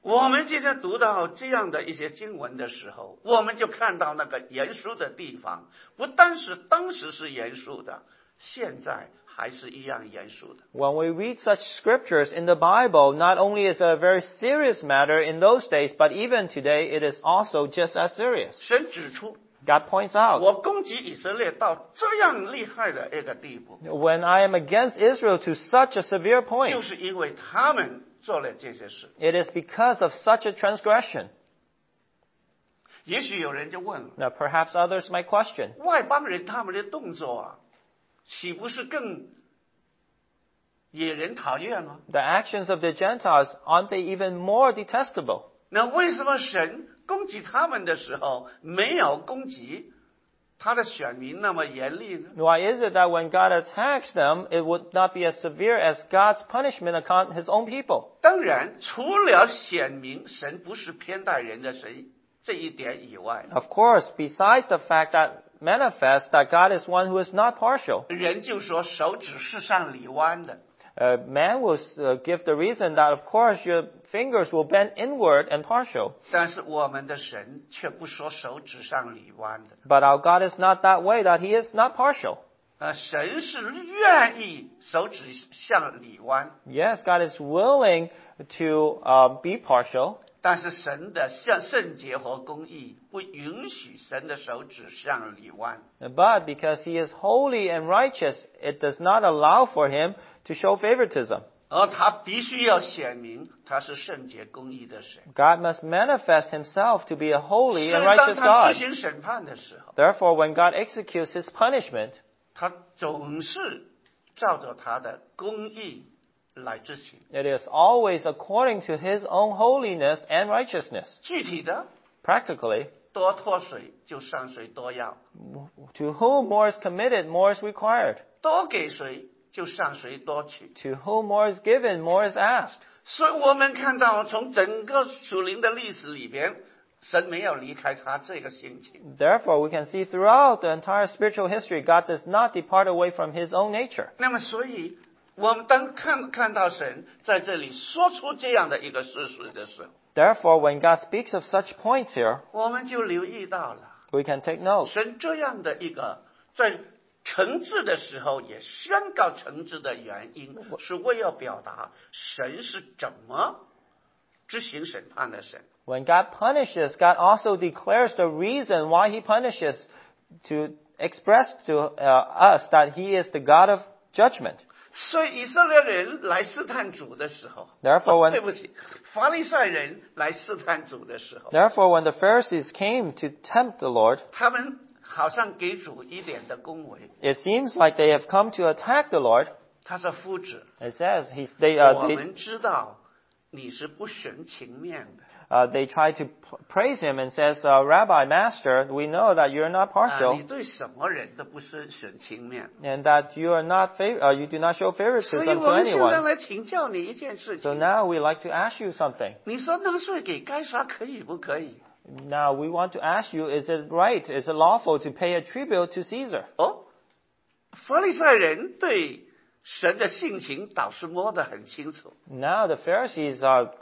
我们今天读到这样的一些经文的时候，我们就看到那个严肃的地方，不单是当时是严肃的，现在还是一样严肃的。 When we read such scriptures in the Bible, not only is it a very serious matter in those days, but even today it is also just as serious. 神指出， God points out, 我攻击以色列到这样厉害的一个地步， when I am against Israel to such a severe 就 point, 是因为他们做了这些事。 it is because of such a transgression. 也许有人就问了， Now perhaps others might question, 外邦人他们的动作啊，岂不是更惹人讨厌吗？ the actions of the Gentiles, aren't they even more detestable? 那为什么神攻击他们的时候，没有攻击他的选民那么严厉呢？ Why is it that when God attacks them, it would not be as severe as God's punishment upon His own people? 当然，除了显明神不是偏待人的神这一点以外， Of course, besides the fact that manifests that God is one who is not partial, 人就说手指是向里弯的。 man will give the reason that, of course, your fingers will bend inward and partial. 但是我们的神却不说手指向里弯的， But our God is not that way, that He is not partial. 神是愿意手指向里弯， Yes, God is willing to be partial, 但是神的圣洁和公义不允许神的手指向里弯。 but because He is holy and righteous, it does not allow for Him to show favoritism. 而他必须要显明他是圣洁公义的神。 God must manifest Himself to be a 所 holy 以 and 当 righteous 他执 God. 行审判的时候， Therefore, when God executes His punishment, 他总是照着他的公义来执行。 it is always according to His own holiness and righteousness. 具体的， Practically, 多脱水就上水多要， to whom more is committed, more is required. 多给谁就上谁多取。 To whom more is given, more is asked. 所以我们看到从整个属灵的历史里边，神没有离开他这个性情。 Therefore, we can see throughout the entire spiritual history, God does not depart away from His own nature. 那么，所以我们当看到神在这里说出这样的一个事实的时候， Therefore, when God speaks of such points here, 我们就留意到了 we can take note. 神这样的一个在惩治的时候也宣告惩治的原因，是为了表达神是怎么执行审判的神。 When God punishes, God also declares the reason why He punishes to express to us that He is the God of judgment. 所以以色列人来试探主的时候， Therefore, 对 when, 不起，法利赛人来试探主的时候， therefore, when the Pharisees came to tempt the Lord, 他们好像给主一点的恭维。 it seems like they have come to attack the Lord. 他说：“夫子， It says 我们知道你是不徇情面的。 they try to praise Him and says, Rabbi, Master, we know that you're not 你 partial 对什么人都不是徇情面。 and that you are not you do not show 所 favoritism 以 to 我们现在 anyone. 来请教你一件事 So 情： now we like to ask you something. 你说纳税给该撒可以不可以？ Now we want to ask you, is it right, is it lawful to pay a tribute to Caesar? 哦，法利赛人对神的性情倒是摸得很清楚。 Now the Pharisees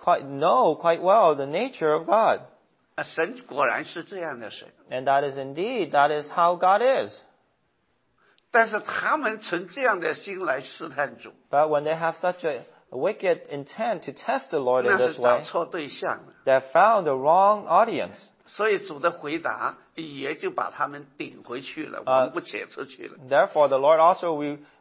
know quite well the nature of God. 神果然是这样的神， And that is how God is. 但是他们存这样的心来试探主， But when they have such a wicked intent to test the Lord in 那是 this 找 way, 错对象了。 they have found the wrong audience. 所以主的回答也就把他们顶回去了，我们不解出去了。 Therefore, the Lord also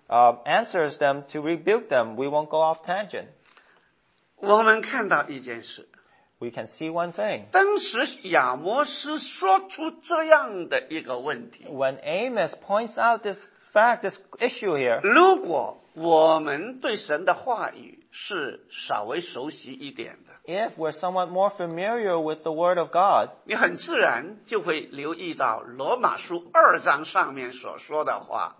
answers them to rebuke them. We won't go off tangent. 我们看到一件事， We can see one thing. 当时亚摩斯说出这样的一个问题： When Amos points out this fact, this issue here, 如果我们对神的话语是稍微熟悉一点的， if we're somewhat more familiar with the Word of God, 你很自然就会留意到罗马书2章上面所说的话。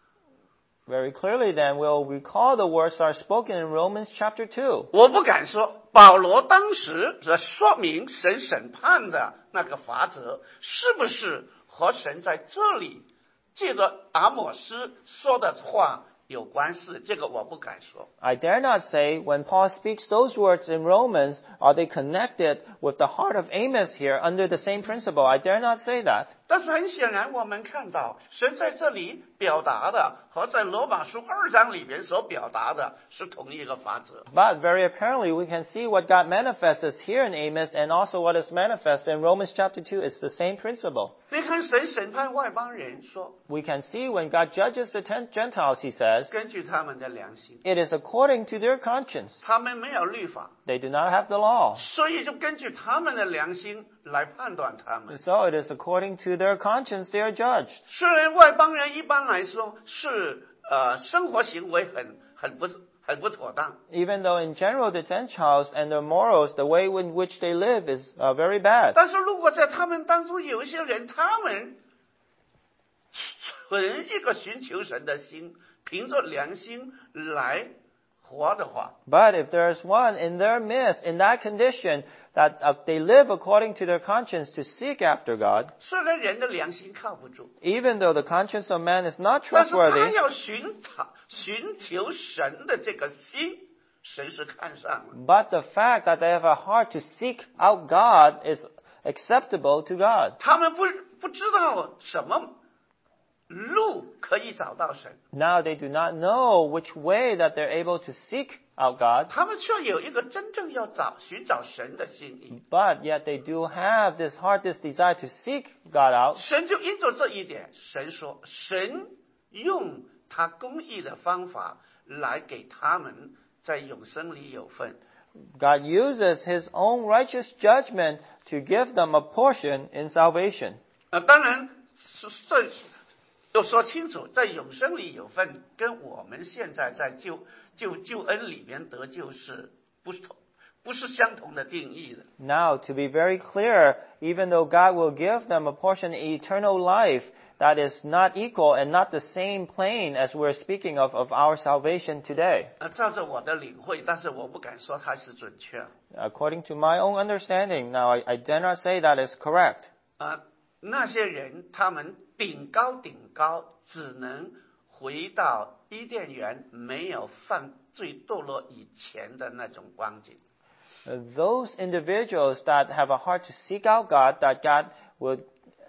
very clearly then we'll recall the words that are spoken in Romans chapter 2. 我不敢说保罗当时在说明神审判的那个法则是不是和神在这里借着阿摩斯说的话有关系，这个我不敢说。 I dare not say when Paul speaks those words in Romans, are they connected with the heart of Amos here under the same principle? I dare not say that. 但是很显然我们看到神在这里表达的和在罗马书2章里边所表达的是同一个法则。 But very apparently we can see what God manifests here in Amos and also what is manifest in Romans chapter 2. It's the same principle. 你看神审判外邦人说， We can see when God judges the Gentiles, he says, 根据他们的良心， it is according to their conscience. 他们没有律法， They do not have the law. 所以就根据他们的良心来判断他们。 So it is according to their conscience they are judged. 虽然外邦人一般来说是生活行为很不妥当， Even though in general the Gentiles and their morals, the way in which they live is very bad. 但是如果在他们当中有一些人，他们存一个寻求神的心，凭着良心来活的话， But if there is one in their midst, in that condition, that they live according to their conscience to seek after God, 虽然人的良心靠不住， even though the conscience of man is not 但是他 trustworthy, 要寻求神的这个心，神是看上了。 but the fact that they have a heart to seek out God is acceptable to God. 他们不知道什么路可以找到神， Now they do not know which way that they're able to seek out God, 他们却有一个真正要寻找神的心意。 but yet they do have this heart, this desire to seek God out. 神就因着这一点，神说，神用他公义的方法来给他们在永生里有份。 God uses His own righteous judgment to give them a portion in salvation. 当然，这要说清楚，在永生里有份，跟我们现在在救恩里面得救是不是相同的定义的。 Now, to be very clear, even though God will give them a portion in eternal life, that is not equal and not the same plane as we're speaking of our salvation today. 照着我的领会，但是我不敢说它是准确。 According to my own understanding, now I dare not say that is correct. 那些人他们顶高，只能回到伊甸园没有犯罪堕落以前的那种光景。 Those individuals that have a heart to seek out God, that God would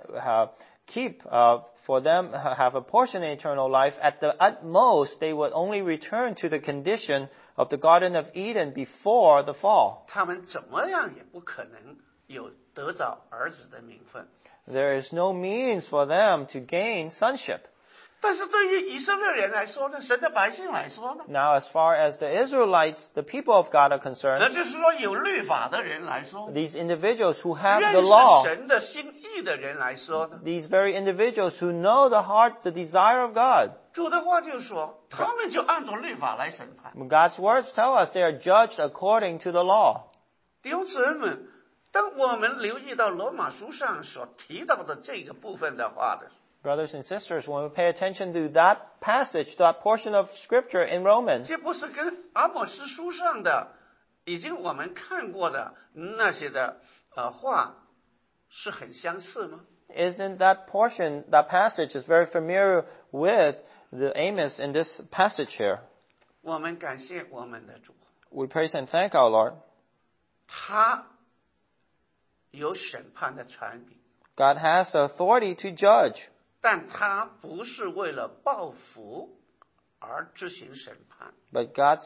keep for them, have a portion in eternal life, at the utmost, they would only return to the condition of the Garden of Eden before the fall. 他们怎么样也不可能有得着儿子的名分。 There is no means for them to gain sonship. 但是对于以色列人来说呢，神的百姓来说呢， Now, as far as the Israelites, the people of God are 那 concerned, 就是说有律法的人来说， these individuals who have 认 the 识 law, 神的心意的人来说呢， these very individuals who know the heart, the desire of God, 主的话就说，他们就按照律法来审判。 God's words tell us they are judged according to the law. 弟兄姊妹们，当我们留意到罗马书上所提到的这个部分的话的， Brothers and sisters, when we pay attention to that passage, to that portion of Scripture in Romans, 这不是跟阿莫斯书上的已经我们看过的那些的话是很相似吗？ isn't that portion, that passage is very familiar with the Amos in this passage here. 我们感谢我们的主， We praise and thank our Lord. 他有审判的权柄， God has the authority to judge, 但他不是为了报复而执行审判。 but God's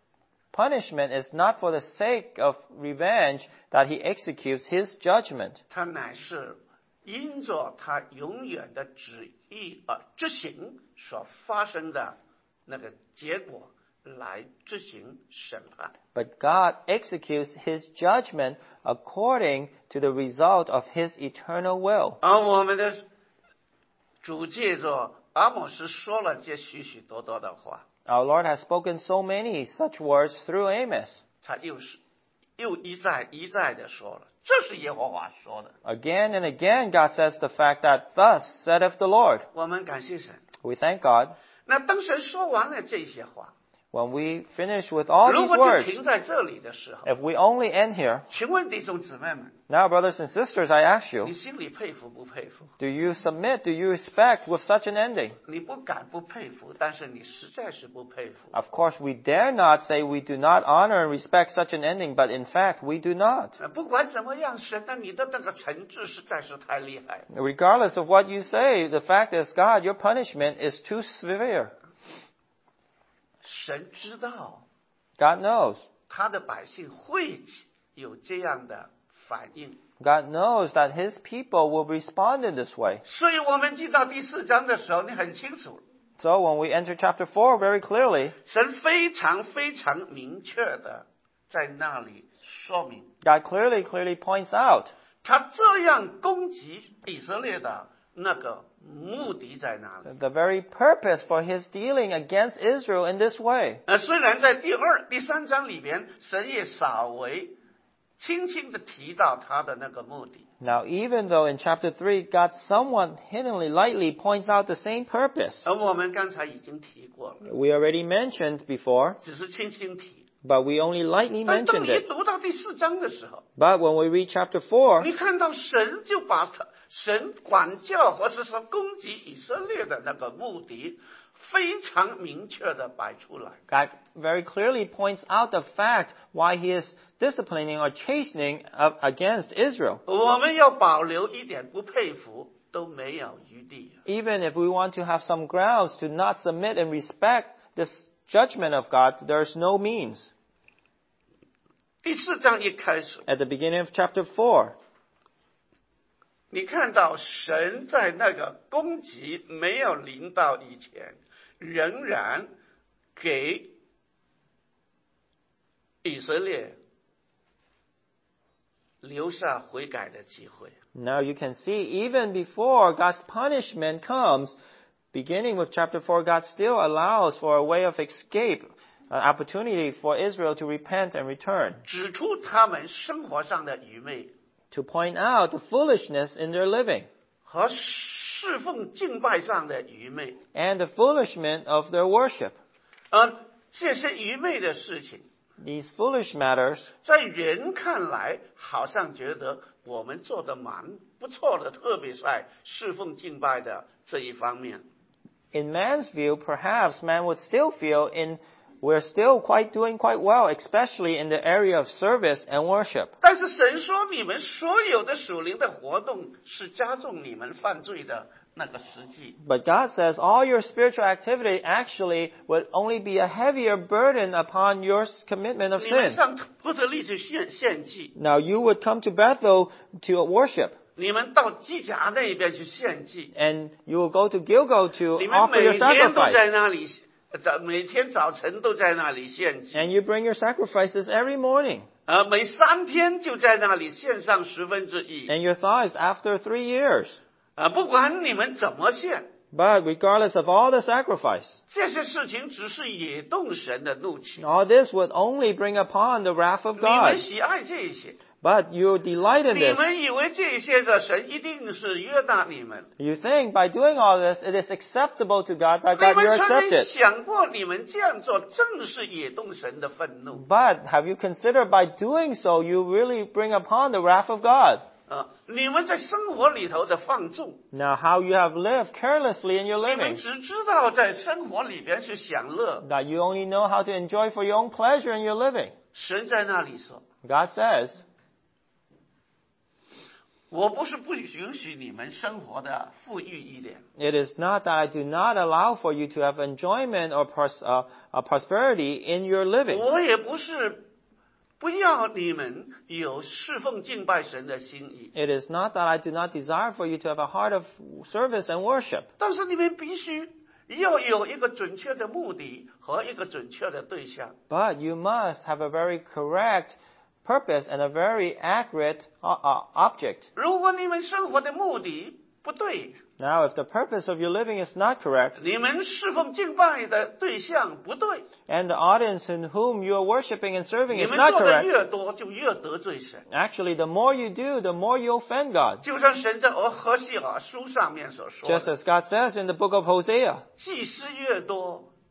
punishment is not for the sake of revenge that He executes His judgment. 他乃是因着他永远的旨意而执行所发生的那个结果来执行审判。 But God executes His judgment according to the result of His eternal will. 而我们的主借着阿摩斯说了这许许多多的话， Our Lord has spoken so many such words through Amos. 他又一再的说了，这是耶和华说的。 Again and again, God says the fact that, thus saith the Lord. 我们感谢神。 We thank God. 那当神说完了这些话， When we finish with all 如 these 果就 words, 停在这里的时候， if we only end here, 请问弟兄姊妹们， now brothers and sisters, I ask 你 you, 心里佩服不佩服？ do you submit, do you respect with such an ending? 你不敢不佩服，但是你实在是不佩服。 Of course, we dare not say we do not honor and respect such an ending, but in fact, we do not. 不管怎么样，神啊，你的那个惩治实在是太厉害。 Regardless of what you say, the fact is, God, your punishment is too severe. 神知道 God knows. 他的百姓会有这样的反应， God knows that His people will respond in this way. 所以我们进到第4章的时候，你很清楚， So when we enter chapter 4, very clearly, 神非常非常明确的在那里说明， God clearly points out 他这样攻击以色列的那个目的在哪里？ the very purpose for His dealing against Israel in this way. 虽然在第3章里边，神也稍微轻轻的提到他的那个目的。 Now, even though in chapter 3, God somewhat hiddenly, lightly points out the same purpose, 而我们刚才已经提过了， we already mentioned before, 只是轻轻提。 but we only lightly 但当 mentioned 你 it. 读到第4章的时候， But when we read chapter 4, 你看到神就把神管教或者说攻击以色列的那个目的非常明确的摆出来。 God very clearly points out the fact why He is disciplining or chastening against Israel. 我们要保留一点不佩服都没有余地。 Even if we want to have some grounds to not submit and respect this judgment of God, there's no means. 第4章一开始， At the beginning of chapter 4, 你看到神在那个攻击没有临到以前，仍然给以色列留下悔改的机会。 now you can see even before God's punishment comes, beginning with chapter 4, God still allows for a way of escape, an opportunity for Israel to repent and return, 指出他们生活上的愚昧 to point out the foolishness in their living 和侍奉敬拜上的愚昧， and the foolishness of their worship. 这些愚昧的事情， These foolish matters, 在人看来好像觉得我们做的蛮不错的，特别是在侍奉敬拜的这一方面。 in man's view, perhaps man would still feel we're still doing quite well, especially in the area of service and worship. 但是神说，你们所有的属灵的活动是加重你们犯罪的那个实际。 But God says all your spiritual activity actually would only be a heavier burden upon your commitment of 你们 sin. 上伯特利去献祭， Now you would come to Bethel to worship, 你们到基甲那边去献祭， and you will go to Gilgal to 你们 offer 每 your 天都 sacrifice. 在那里，每天早晨都在那里献祭， And you bring your sacrifices every morning. 每3天就在那里献上1/10。 And your tithes after 3 years. 不管你们怎么献， But regardless of all the sacrifice, 这些事情只是惹动神的怒气。 all this would only bring upon the wrath of 你 God. 们喜爱这些， But you delight in 你 this. 们以为这些的神一定是悦纳你们。 You think by doing all this, it is acceptable to God, by 你 God 们 you're 曾没 accepted. 想过，你们这样做正是惹动神的愤怒 But have you considered by doing so, you really bring upon the wrath of God? 你们在生活里头的放纵， Now how you have lived carelessly in your 你们 living, 只知道在生活里边去享乐。 that you only know how to enjoy for your own pleasure in your living. 神在那里说 God says,：“ 我不是不允许你们生活的富裕一点， it is not that I do not allow for you to have enjoyment or prosperity in your living. 我也不是不要你们有侍奉敬拜神的心意， It is not that I do not desire for you to have a heart of service and worship. 但是你们必须要有一个准确的目的和一个准确的对象。 But you must have a very correct purpose and a very accurate object. 如果你们生活的目的不对， Now, if the purpose of your living is not correct, 你们侍奉敬拜的对象不对， and the audience in whom you are worshiping and serving 你 is 们 not 做的 correct, 越多，就越得罪神。 actually, the more you do, the more you offend God. 就像神在何西阿书上面所说 Just 的， as God says in the book of Hosea, 祭司越多，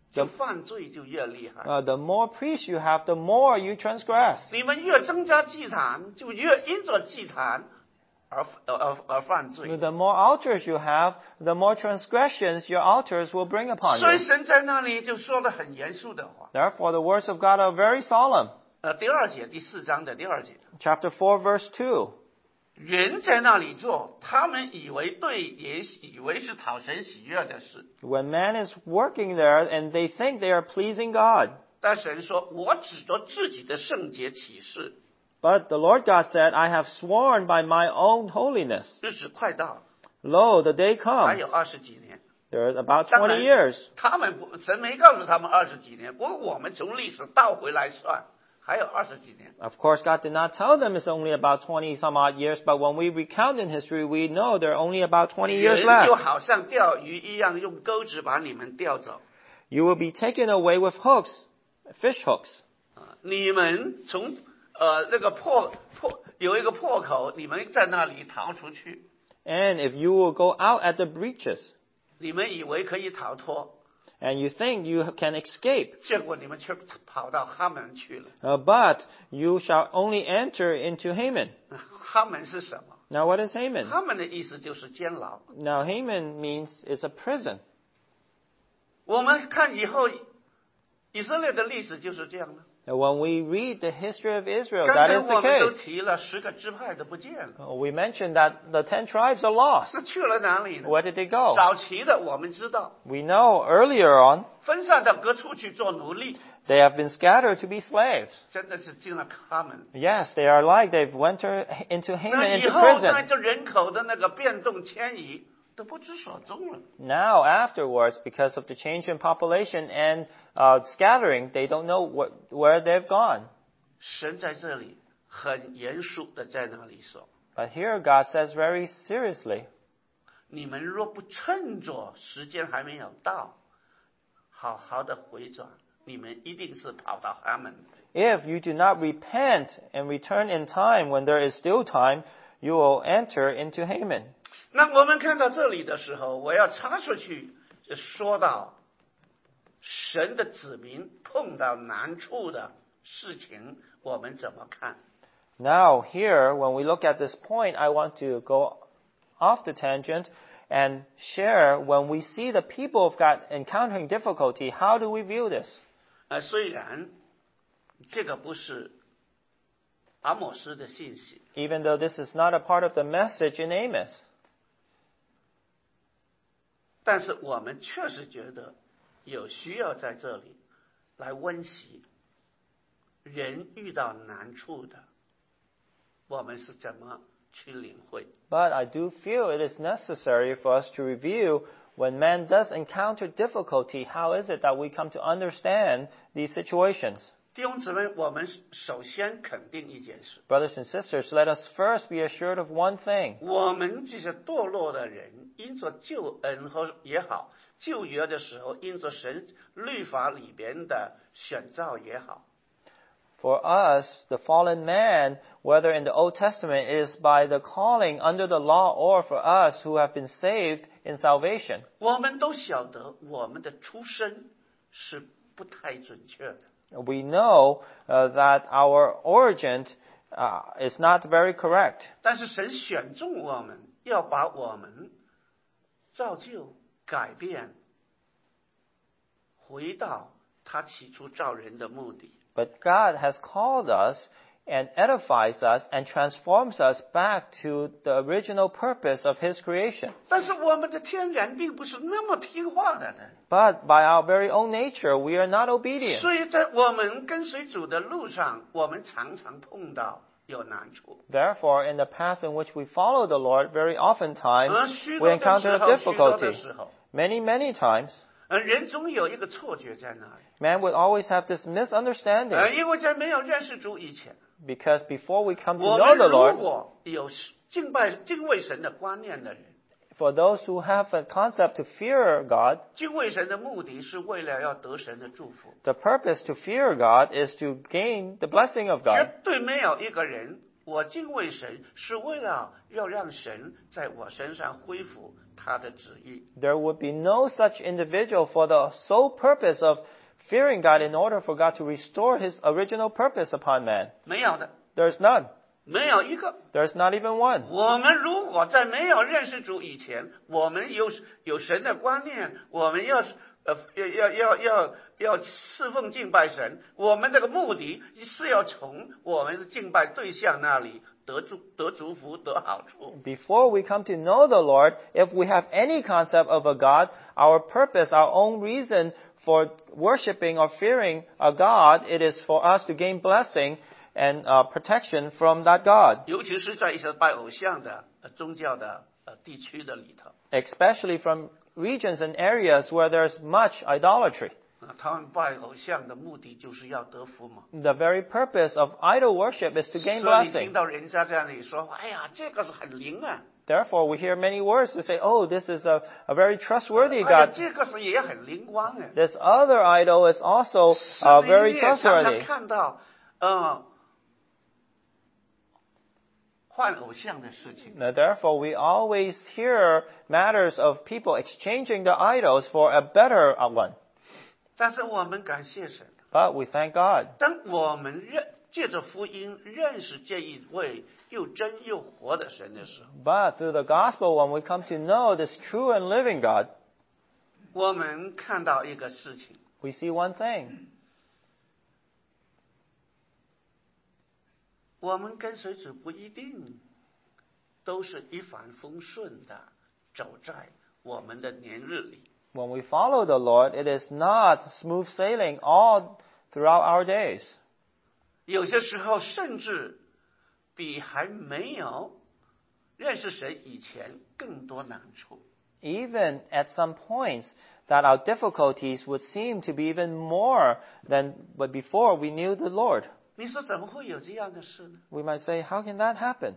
就犯罪就越厉害。 The more priests you have, the more you transgress. 你们越增加祭坛，就越因着祭坛而犯罪。 The more altars you have, the more transgressions your altars will bring upon 所以 you. 神在那里就说了很严肃的话。 Therefore, the words of God are very solemn. 第2节第4章的第2节， Chapter 4, verse 2. 人在那里做，他们以为对，也以为是讨神喜悦的事。 When man is working there and they think they are pleasing God. 但神说：“我指着自己的圣洁起誓， But the Lord God said, I have sworn by my own holiness. 日子快到了， Lo, the day 还 comes. 有20几年。 There is about 当然 20 years. 他们不，神没告诉他们20几年。不过我们从历史倒回来算，还有20几年。 Of course, God did not tell them it's only about 20 some odd years, but when we recount in history, we know there are only about 20 years 人 left. 就好像钓鱼一样，用钩子把你们钓走。 You will be taken away with hooks, fish hooks. 你们从那个有一个破口，你们在那里逃出去， And if you will go out at the breaches, 你们以为可以逃脱， and you think you can escape, 结果你们却跑到哈门去了。 but you shall only enter into Haman. 哈门是什么？ Now, what is Haman? 哈门的意思就是监牢。 Now, Haman means it's a prison. 我们看以后以色列的历史就是这样的。 When we read the history of Israel, 刚 that 才 is the 我们都 case. 提了10个支派都不见了， We mentioned that the 10 tribes are lost. 是去了哪里呢？ Where did they go? 早期的我们知道， We know earlier on 分散到各处去做奴隶， they have been scattered to be slaves. 真的是进了哈门。 Yes, they are like they've went into 那 Haman 以 into 后 prison. 那这人口的那个变动迁移都不知所踪了。 Now, afterwards, because of the change in population and scattering, they don't know where they've gone. 神在这里很严肃的在那里说： But here God says very seriously, 你们若不趁着时间还没有到，好好的回转，你们一定是跑到哈门。 if you do not repent and return in time when there is still time, you will enter into Haman. 那我们看到这里的时候，我要插出去说到神的子民碰到难处的事情，我们怎么看？ Now, here, when we look at this point, I want to go off the tangent and share when we see the people of God encountering difficulty, how do we view this? 虽然这个不是阿摩斯的信息， Even though this is not a part of the message in Amos. 但是我们确实觉得有需要在这里来温习人遇到难处的，我们是怎么去领会。 But I do feel it is necessary for us to review when man does encounter difficulty, how is it that we come to understand these situations? 弟兄姊妹，我们首先肯定一件事， Brothers and sisters, let us first be assured of one thing. 我们这些堕落的人，因着救恩和也好，旧约的时候因着神律法里边的选召也好， For us, the fallen man, whether in the Old Testament, is by the calling under the law, or for us who have been saved in salvation. 我们都晓得我们的出身是不太准确的。 We know that our origin is not very correct. 但是神选中我们，要把我们造就、改变，回到他起初造人的目的。 But God has called us and edifies us and transforms us back to the original purpose of His creation. 但是我们的天然并不是那么听话的人， But by our very own nature, we are not obedient. 所以在我们跟随主的路上，我们常常碰到有难处。 Therefore, in the path in which we follow the Lord, very oftentimes 许 we 多的 encounter 时 a 候，许多的 difficulty. 时候， Many, many times, 人总有一个错觉在那里。 man would always have this misunderstanding 因为在没有认识主以前， because before we come to 我 know 们 the 如 Lord, 果有敬畏神的观念的人， for those who have a concept to fear God, 敬畏神的目的是为了要得神的祝福。 the purpose to fear God is to gain the blessing of 绝 God. 对没有一个人我敬畏神是为了要让神在我身上恢复他的旨意。 There would be no such individual for the sole purpose of fearing God in order for God to restore His original purpose upon man. 没有的， There's none. 没有一个。 There's not even one. 我们如果在没有认识主以前，我们有神的观念，我们要侍奉敬拜神，我们这个目的是要从我们的敬拜对象那里得祝福得好处。 Before we come to know the Lord, if we have any concept of a God, our purpose, our own reason for worshiping or fearing a God, it is for us to gain blessing and protection from that God. 尤其是在一些拜偶像的宗教的地区的里头， Especially from regions and areas where there's much idolatry. 他们拜偶像的目的就是要得福嘛。 The very purpose of idol worship is to gain 所以你听 blessing. 到人家这样里说，哎呀，这个是很灵啊， Therefore, we hear many words to say, oh, this is a very trustworthy 哎呀， God. 这个是也很灵光啊。 This other idol is also 所以 very 你也常常 trustworthy. 看到换偶像的事情。 Now, therefore, we always hear matters of people exchanging the idols for a better one. 但是我们感谢神， But we thank God. 当我们借着福音认识这一位又真又活的神的时候， But through the gospel, when we come to know this true and living God, 我们看到一个事情， we see one thing. 我们跟随主不一定都是一帆风顺的走在我们的年日里。 When we follow the Lord, it is not smooth sailing all throughout our days. 有些时候甚至比还没有认识神以前更多难处。 Even at some points, that our difficulties would seem to be even more than but before we knew the Lord. 你说怎么会有这样的事呢？ We might say, how can that happen?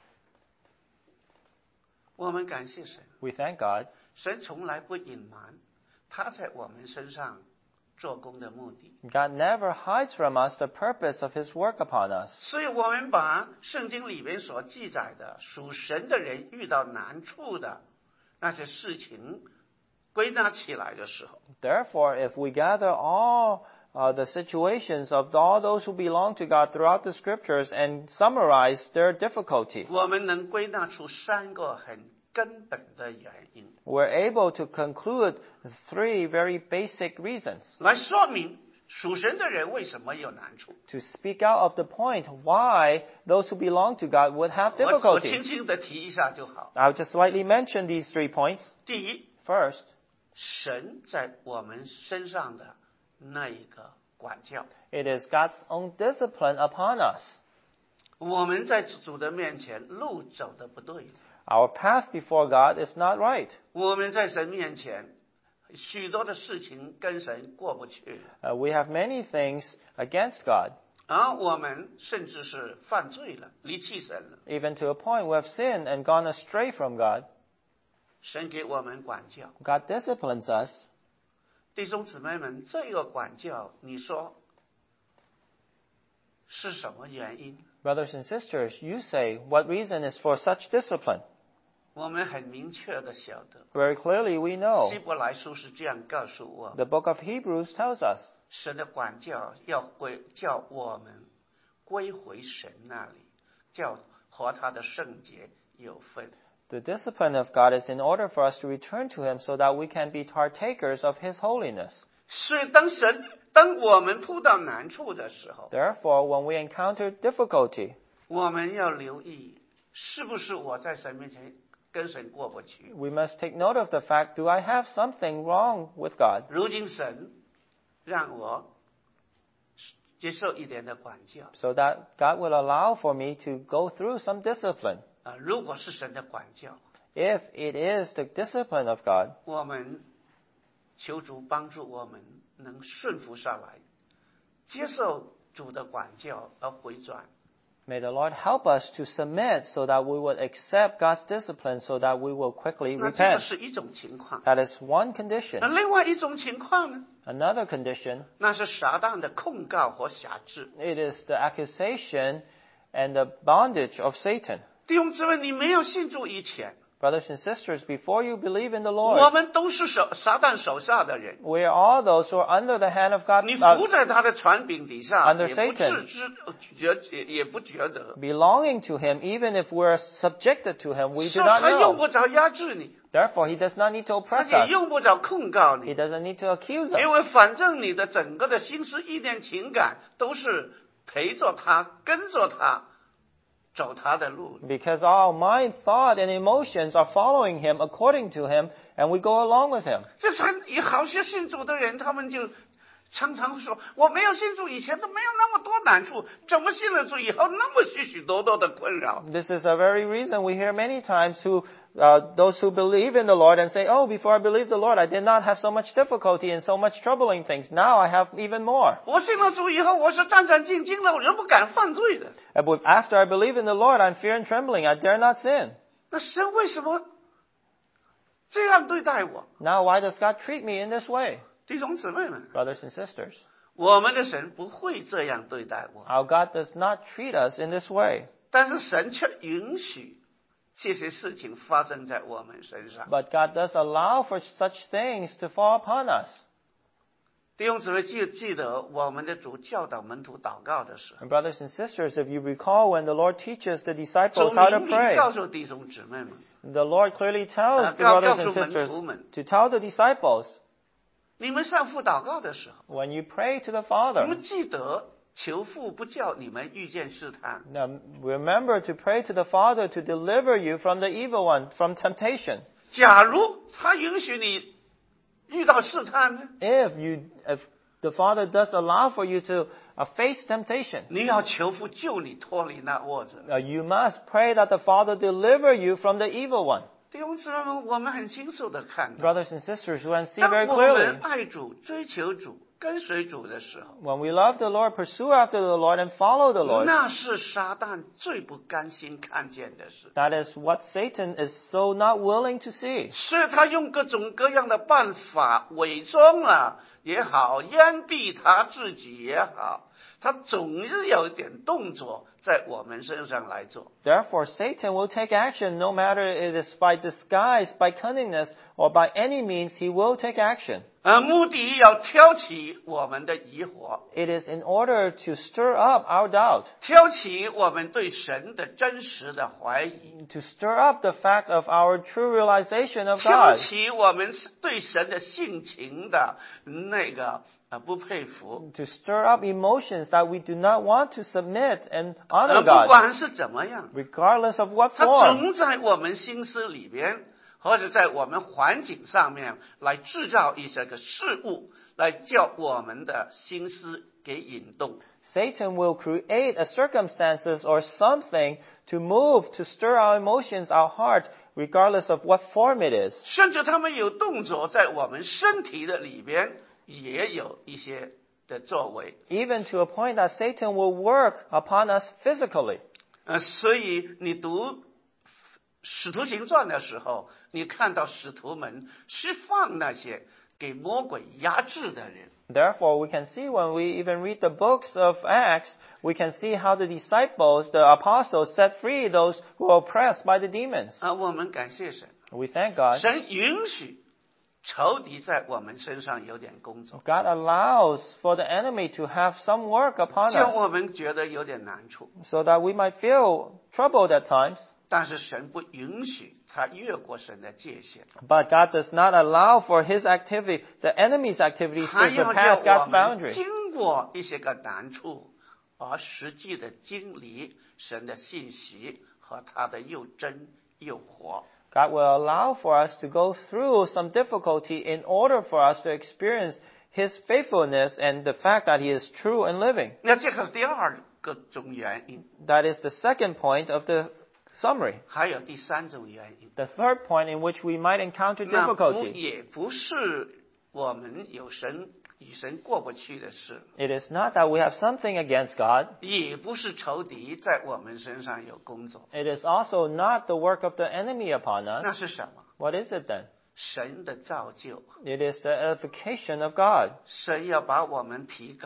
我们感谢神， We thank God. 神从来不隐瞒他在我们身上做工的目的。 God never hides from us the purpose of His work upon us. 所以我们把圣经里面所记载的属神的人遇到难处的那些事情归纳起来的时候， Therefore, if we gather all the situations of all those who belong to God throughout the Scriptures and summarize their difficulty, 我们能归纳出3个很根本的原因， we're able to conclude 3 very basic reasons 来说明属神的人为什么有难处。 to speak out of the point why those who belong to God would have 我轻 difficulty. 轻的提一下就好。 I'll just slightly mention these 3 points. 第一， First, 神在我们身上的那一个管教， it is God's own discipline upon us. 我们在主的面前路走的不对， Our path before God is not right. 我们在神面前许多的事情跟神过不去， We have many things against God, 而我们甚至是犯罪了，离弃神了。 even to a point we have sinned and gone astray from God. 神给我们管教， God disciplines us. 弟兄姊妹们，这个管教，你说是什么原因？ Brothers and sisters, you say, what reason is for such discipline? 我们很明确的晓得， Very clearly we know. 希伯来书是这样告诉我们， The book of Hebrews tells us 神的管教要叫我们归回神那里，叫和他的圣洁有分。 the discipline of God is in order for us to return to Him so that we can be partakers of His holiness. 所以当我们碰到难处的时候， Therefore, when we encounter difficulty, 我们要留意，是不是我在神面前跟神过不去？ we must take note of the fact, do I have something wrong with God? 如今神让我接受一点的管教 So that God will allow for me to go through some discipline. 如果是神的管教， If it is the discipline of God, 我们求主帮助我们能顺服下来，接受主的管教而回转。 may the Lord help us to submit so that we will accept God's discipline so that we will quickly 那这个 repent. 是一种情况。 That is one 那 condition. 另外一种情况呢？ Another condition, 那是撒旦的控告和辖制。 it is the accusation and the bondage of Satan. 弟兄姊妹，你没有信主以前， Brothers and sisters, before you believe in the 我 Lord, 们都是撒旦手下的人。 we are all those who are under the hand of God, 你服在他的权柄底下， under 也不 Satan 也不觉得， belonging to Him, even if we're subjected to Him, we do 说 not 他用 know. 不着压制你， Therefore, He does not need to 他 oppress 也 us. 用不着控告 He 你， doesn't need to accuse 因 us. 为反正你的整个的心思、意念、情感都是陪着他、跟着他，走他的路。 Because our mind, thought, and emotions are following Him, according to Him, and we go along with Him. 这有好些信主的人，他们就常常说：“我没有信主以前都没有那么多难处，怎么信了主以后那么许许多多的困扰？” This is the very reason we hear many times those who believe in the Lord and say, "Oh, before I believed the Lord, I did not have so much difficulty and so much troubling things. Now I have even more. 我信了主以后，我是战战兢兢的，我人不敢犯罪的。 But after I believe in the Lord, I'm fear and trembling. I dare not sin." 那神为什么这样对待我？ Now why does God treat me in this way? 弟兄姊妹们， Brothers and sisters, 我们的神不会这样对待我， our God does not treat us in this way. 但是神却允许这些事情发生在我们身上。 But God does allow for such things to fall upon us. 弟兄姊妹，记得我们的主教导门徒祷告的时候， And brothers and sisters, if you recall when the Lord teaches the 主 disciples how to 明明 pray, 告诉弟兄姊妹们， the Lord clearly tells the 告 brothers 诉 and 门 sisters 徒们， to tell the disciples, 你们向父祷告的时候， when you pray to the 你 Father, 们记得求父不叫你们遇见试探。 now remember to pray to the Father to deliver you from the evil one, from temptation. 假如他允许你遇到试探呢？ If the Father does allow for you to face temptation, 你要求父救你脱离那恶者。 you must pray that the Father deliver you from the evil one. 弟兄姊妹们，我们很清楚的看到， Brothers and sisters, we can see 当 very 我们 clearly, 爱主、追求主、跟随主的时候， when we love the Lord, pursue after the Lord, and follow the Lord, 那是撒旦最不甘心看见的事。 that is what Satan is so not willing to see. 所以他用各种各样的办法伪装了也好，掩蔽他自己也好，他总是有一点动作在我们身上来做。 Therefore, Satan will take action, no matter it is by disguise, by cunningness, or by any means, he will take action. 目的要挑起我们的疑惑， It is in order to stir up our doubt, 挑起我们对神的真实的怀疑， to stir up the fact of our true realization of 挑 God, 起我们对神的性情的那个不佩服。 to stir up emotions that we do not want to submit and 不 honor God, 管是怎么样， regardless of what 他 form. 总在我们心思里边，或者在我们环境上面来制造一些个事物，来叫我们的心思给引动。 Satan will create a circumstances or something to move, to stir our emotions, our heart, regardless of what form it is. 甚至他们有动作在我们身体的里边，也有一些的作为。 Even to a point that Satan will work upon us physically. 所以你读使徒行传的时候，你看到使徒们释放那些给魔鬼压制的人。 Therefore, we can see when we even read the books of Acts, we can see how the disciples, the apostles, set free those who are oppressed by the demons. 我们感谢神， We thank God. 神允许仇敌在我们身上有点工作， God allows for the enemy to have some work upon 叫 us 我们觉得有点难处。 so that we might feel troubled at times. 但是神不允许他越过神的界限， But God does not allow for his activity, the enemy's activities 他 to 要 surpass 叫我 God's 们 boundary. 经过一些个难处，而实际的经历神的信息和他的又真又活。 God will allow for us to go through some difficulty in order for us to experience his faithfulness and the fact that he is true and living. 那这个是第二个种原因， That is the second point of the summary. 还有第三种原因。 The third point in which we might encounter 那 difficulty. 也不是我们与神过不去的事， It is not that we have something against God. 也不是仇敌在我们身上有工作。 It is also not the work of the enemy upon 那 us. 是什么？ What is it then? 神的造就， It is the edification of God. 神要把我们提高，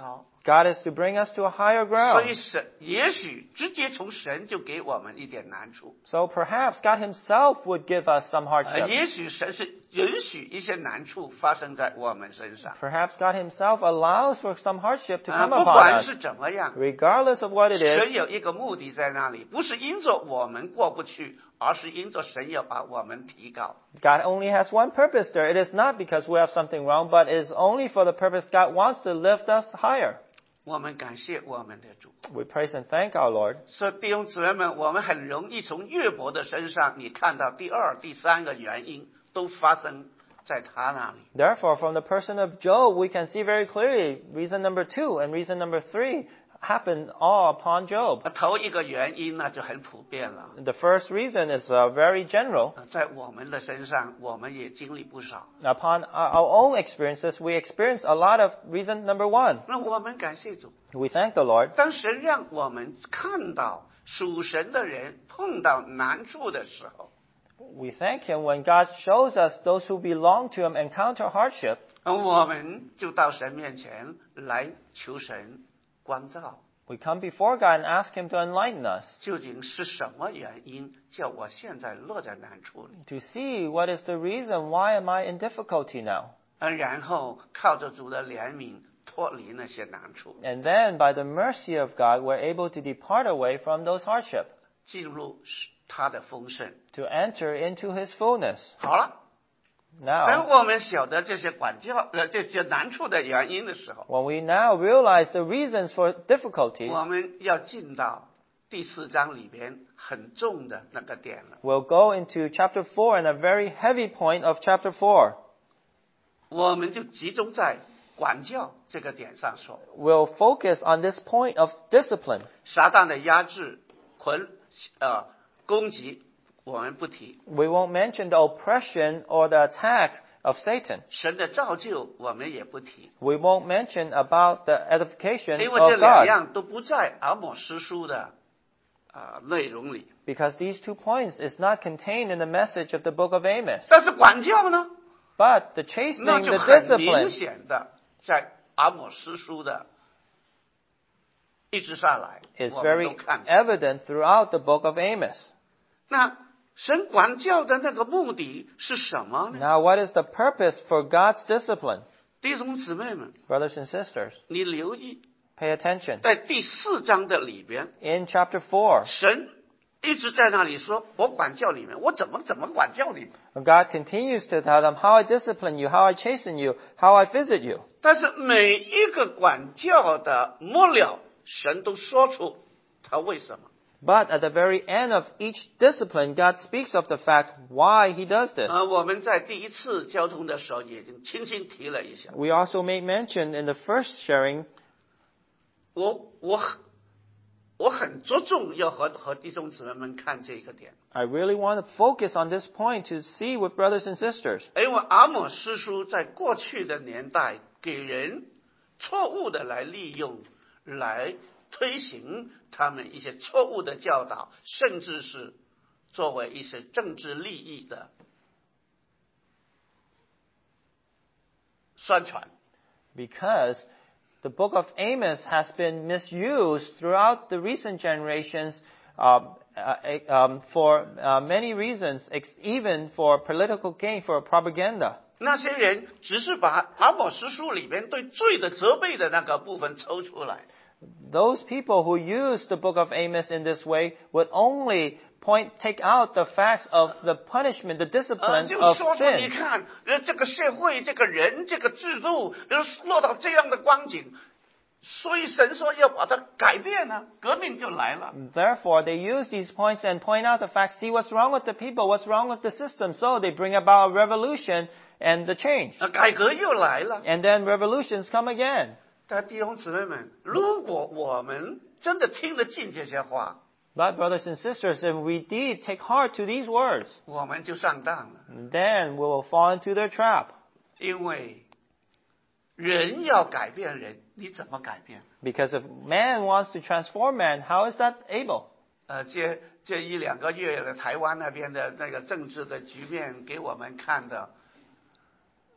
God is to bring us to a higher 所以 ground. 神也许直接从神就给我们一点难处， So perhaps God Himself would give us some hardship. 也许神是允许一些难处发生在我们身上。 Perhaps God Himself allows for some hardship to come 不 upon 管 us. 是怎么样， Regardless of what it 神 is, 有一个目的在那里，不是因着我们过不去，而是因着神要把我们提高。 God only has one purpose there. It is not because we have something wrong, but it is only for the purpose God wants to lift us higher. 我们感谢我们的主。 We praise and thank our Lord. 所以弟兄姊妹们，我们很容易从约伯的身上，你看到第二、第三个原因都发生在他那里。 Therefore, from the person of Job, we can see very clearly reason number 2 and reason number 3 happened all upon Job. 头一个原因呢就很普遍了， The first reason is very general. 在我们的身上我们也经历不少。 Upon our own experiences, we experience a lot of reason number 1. 那我们感谢主， We thank the Lord. 当神让我们看到属神的人碰到难处的时候， We thank Him when God shows us those who belong to Him encounter hardship. 我们就到神面前来求神光照， We come before God and ask Him to enlighten us, 究竟是什么原因叫我现在落在难处里？ to see what is the reason, why am I in difficulty now? 然后靠着主的怜悯脱离那些难处， And then, by the mercy of God, we're able to depart away from those hardships, 进入他的丰盛。 to enter into His fullness. 好了，当 Now, 我们晓得这些这些难处的原因的时候， when we now realize the reasons for difficulties, 我们要进到第4章里边很重的那个点了。 we'll go into chapter 4 and a very heavy point of chapter 4. 我们就集中在管教这个点上说， We'll focus on this point of discipline. 撒旦的压制、攻击，我们不提； We won't mention the oppression or the attack of Satan. 神的造就，我们也不提， We won't mention about the edification 因为这 of 两 God, 样都不在阿摩司书的内容里。 because these 2 points is not contained in the message of the book of Amos. 但是管教呢， But the 那 chastening, 就 the 很明 discipline, 显的在阿摩司书的一直下来， is 我们 very 都看到。 evident throughout the book of Amos. 那神管教的那个目的是什么呢？ Now, what is the purpose for God's discipline? 弟兄姊妹们， Brothers and sisters, 你留意， pay attention. 在第4章的里边， In chapter 4, 神一直在那里说：“我管教你们，我怎么管教你们 God continues to tell them how I discipline you, how I chasten you, how I visit you.？” 但是每一个管教的末了，神都说出他为什么。 But at the very end of each discipline, God speaks of the fact why He does this. 我们在第一次交通的时候已经轻轻提了一下。 We also made mention in the first sharing. 我很着重要和弟兄姊妹们看这个点， I really want to focus on this point to see with brothers and sisters. 因为阿摩司书在过去的年代给人错误的来利用，来推行他们一些错误的教导，甚至是作为一些政治利益的宣传。 Because the book of Amos has been misused throughout the recent generations for many reasons, even for political gain, for propaganda. 那些人只是把阿摩司书里边对罪的责备的那个部分抽出来， Those people who use the book of Amos in this way would only take out the facts of the punishment, the discipline 就 of 说出你 sin. 看，这个社会、这个人、这个制度，落到这样的光景，所以神说要把它改变呢，革命就来了。 Therefore, they use these points and point out the facts. See what's wrong with the people, what's wrong with the system. So they bring about a revolution and the change. 改革又来了。 And then revolutions come again. 但弟兄姊妹们，如果我们真的听得进这些话， But brothers and sisters, if we indeed take heart to these words, 我们就上当了。 then we will fall into their trap. 因为人要改变人，你怎么改变？ Because if man wants to transform man, how is that able? 这1-2个月的台湾那边的那个政治的局面给我们看的，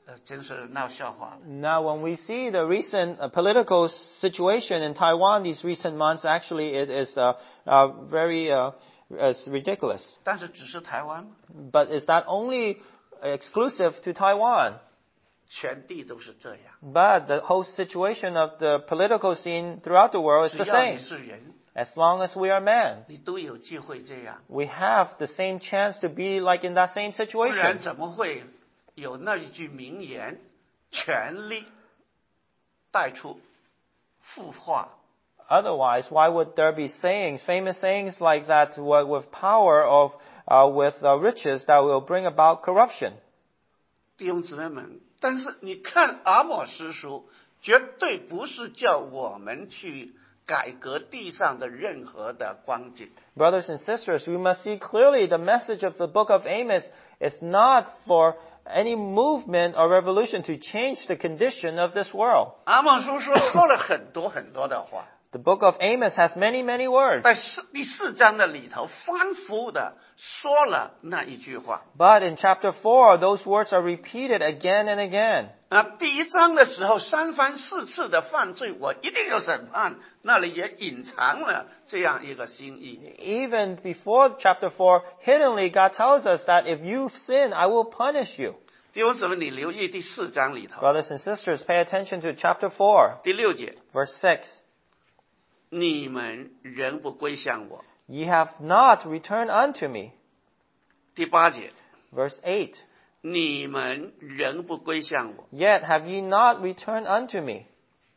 真是闹笑话了。 Now, when we see the recent political situation in Taiwan these recent months, actually it is very it's ridiculous. 但是只是台湾吗？ But is that only exclusive to Taiwan? 全地都是这样。 But the whole situation of the political scene throughout the world is 只 the 要你 same. 是人， As long as we are men, 你都有机会这样， we have the same chance to be like in that same 不然 situation. 怎么会有那一句名言：权力带出腐化？ Otherwise, why would there be sayings, famous sayings like that with power of, with riches that will bring about corruption? 弟兄姊妹们，但是你看阿摩司书，绝对不是叫我们去改革地上的任何的光景。 Brothers and sisters, we must see clearly the message of the book of Amos is not for any movement or revolution to change the condition of this world. 阿摩司书说了很多很多的话， The book of Amos has many, many words. 在第4章的里头反复的说了那一句话。 But in chapter 4, those words are repeated again and again. 第1章的时候3番4次的犯罪，我一定有审判，那里也隐藏了这样一个心意。 Even before chapter 4, hiddenly God tells us that if you sin, I will punish you. 弟兄姊妹，你留意第4章里头 Brothers and sisters, pay attention to chapter 4, 第6节， verse 6. 你们仍不归向我。 Ye have not returned unto me. 第8节， Verse 8. 你们仍不归向我。 Yet have ye not returned unto me.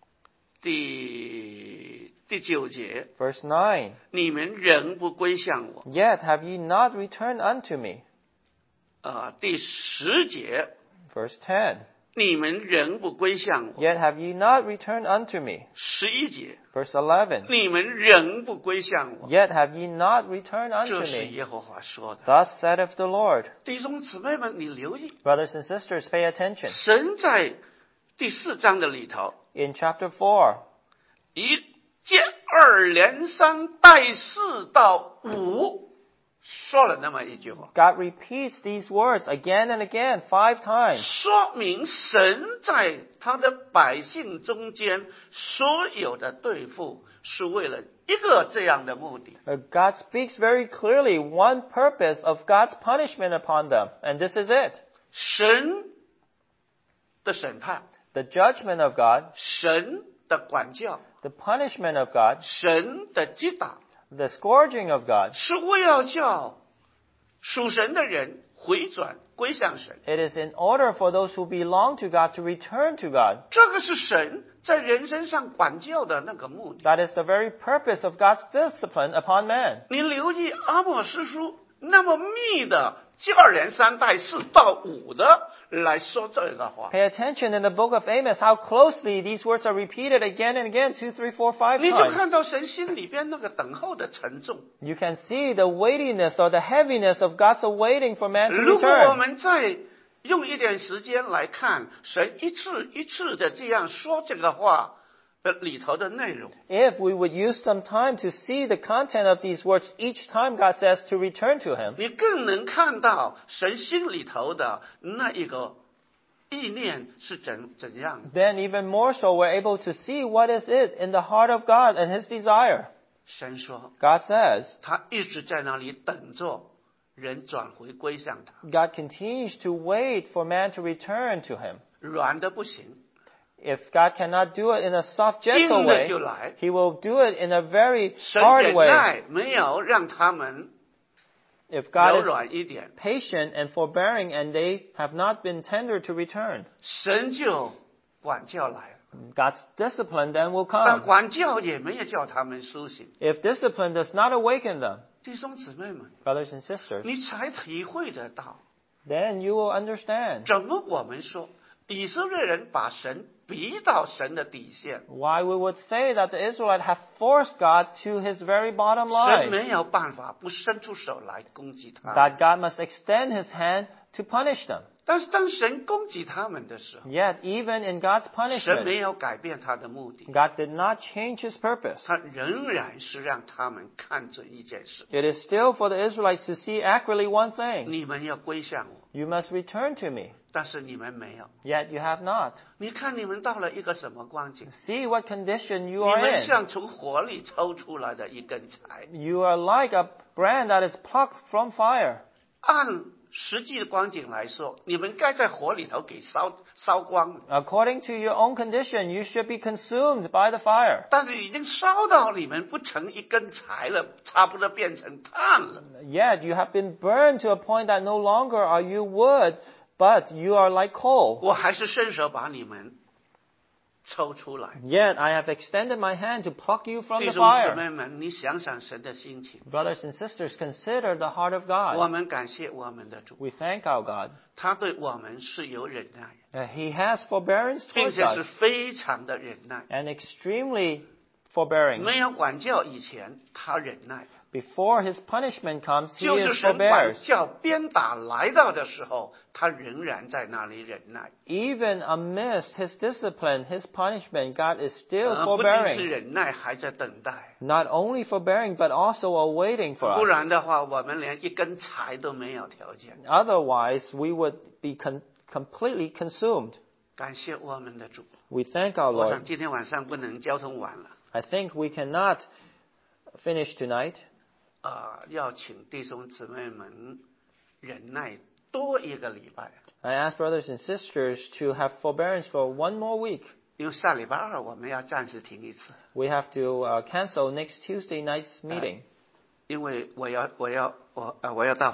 第9节， Verse 9. 你们仍不归向我。 Yet have ye not returned unto me. 第10节， Verse 10. 你们仍不归向我。 Yet have ye not returned unto me. 11节， Verse 11. 你们仍不归向我。 Yet have ye not returned unto 这是 me. 耶和华说的。 Thus saith the Lord. 弟兄姊妹们，你留意， Brothers and sisters, pay attention. 神在第4章的里头， In chapter 4, 一接二连三带4到5说了那么一句话， God repeats these words again and again, 5 times. 说明神在他的百姓中间所有的对付，是为了一个这样的目的。 God speaks very clearly one purpose of God's punishment upon them, and this is it. 神的审判， The judgment of God, 神的管教， the punishment of God, 神的击打， the scourging of God. 是为了叫属神的人回转归向神。 It is in order for those who belong to God to return to God. 这个是神在人身上管教的那个目的。 That is the very purpose of God's discipline upon man. 你留意阿摩司书那么密的接二连三带4到5的来说这个话， Pay attention in the book of Amos how closely these words are repeated again and again, 2, 3, 4, 5 你就 times. 看到神心里边那个等候的沉重。 You can see the weightiness or the heaviness of God's awaiting for man to 如果我 return. 们再用一点时间来看神一次一次的这样说这个话的里头的内容， If we would use some time to see the content of these words each time God says to return to Him, 你更能看到神心里头的那一个意念是怎样的。 then even more so we're able to see what is it in the heart of God and His desire. 神说 God says, 他一直在那里等着人转回归向他， God continues to wait for man to return to Him. 软的不行， If God cannot do it in a soft, 硬 gentle 的 way, 就来。 He will do it in a very 神 hard 忍 way. 耐没有让他们 If 柔 God is 软一点， patient and forbearing and they have not been tender to return, 神就管教来了。 God's discipline then will 但 come. 管教也没有叫他们苏醒。 If discipline does not awaken them, 弟兄姊妹们， brothers and sisters, 你才体会得到， then you will understand 怎么我们说以色列人把神逼到神的底线， why we would say that the Israelites have forced God to His very bottom 神 line. 没有办法不伸出手来攻击他。 That God must extend His hand to punish them. 但是当神攻击他们的时候， Yet, even in God's 神没 punishment, 有改变他的目的， God did not change his purpose. 他仍然是让他们看准一件事： It is still for the Israelites to see accurately one thing. 你们要归向我， You must return to me. 但是你们没有。 Yet you have not. 你看你们到了一个什么光景？ See what condition you 你 are 们 in. 像从火里抽出来的一根柴， You are like a brand that is plucked from fire. 按实际的光景来说，你们该在火里头给烧光， According to your own condition, you should be consumed by the fire. 但是已经烧到你们不成一根柴了，差不多变成炭了。 Yet you have been burned to a point that no longer are you wood, but you are like coal. 我还是伸手把你们抽出来。 Yet I have extended my hand to pluck you from 弟 the 兄姊 fire. 妹们，你想想神的心情。 Brothers and sisters, consider the heart of 我 God. 们感谢我们的主， We thank our God. 他对我们是有忍耐， He has forbearance 并 towards 且是 us 非常的忍耐。 and extremely forbearing. 没有管教以前，他忍耐； Before his punishment comes, he 就是 is 神管 forbears. 教鞭打来到的时候，他仍然在那里忍耐。 Even amidst his discipline, his punishment, God is still 不仅是 forbearing. 忍耐，还在等待。 Not only forbearing, but also awaiting for 不 us. 然的话，我们连一根柴都没有条件。 Otherwise, we would be completely consumed. 感谢我们的主。 We thank our 我 Lord. 想今天晚上不能交通完了， I think we cannot finish tonight. 要请弟兄姊妹们忍耐多一个礼拜， I ask brothers and sisters to have forbearance for one more week. 因为下礼拜二我们要暂时停一次， We have to cancel next Tuesday night's meeting. 因为我要到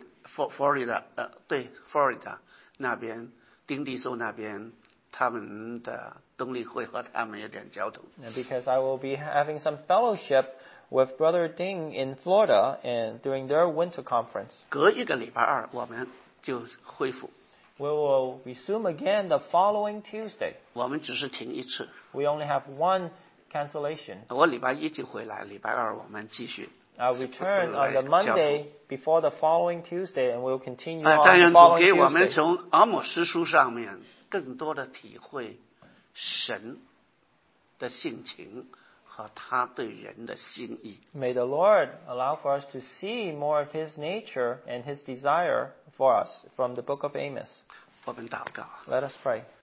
Florida 对 Florida 那边丁弟兄那边他们的冬令会和他们有点交通。 Because I will be having some fellowship with Brother Ding in Florida and during their winter conference. 隔一个礼拜二我们就恢复， We will resume again the following Tuesday. 我们只是停一次。 We only have one cancellation. 我礼拜一就回来，礼拜二我们继续。 I'll return on the Monday before the following Tuesday, and we'll continue 但 on 愿 the 主 following 给我们 Tuesday. 从阿摩司书上面更多的体会神的性情和他对人的心意。 May the Lord allow for us to see more of His nature and His desire for us from the book of Amos. 我们祷告。 Let us pray.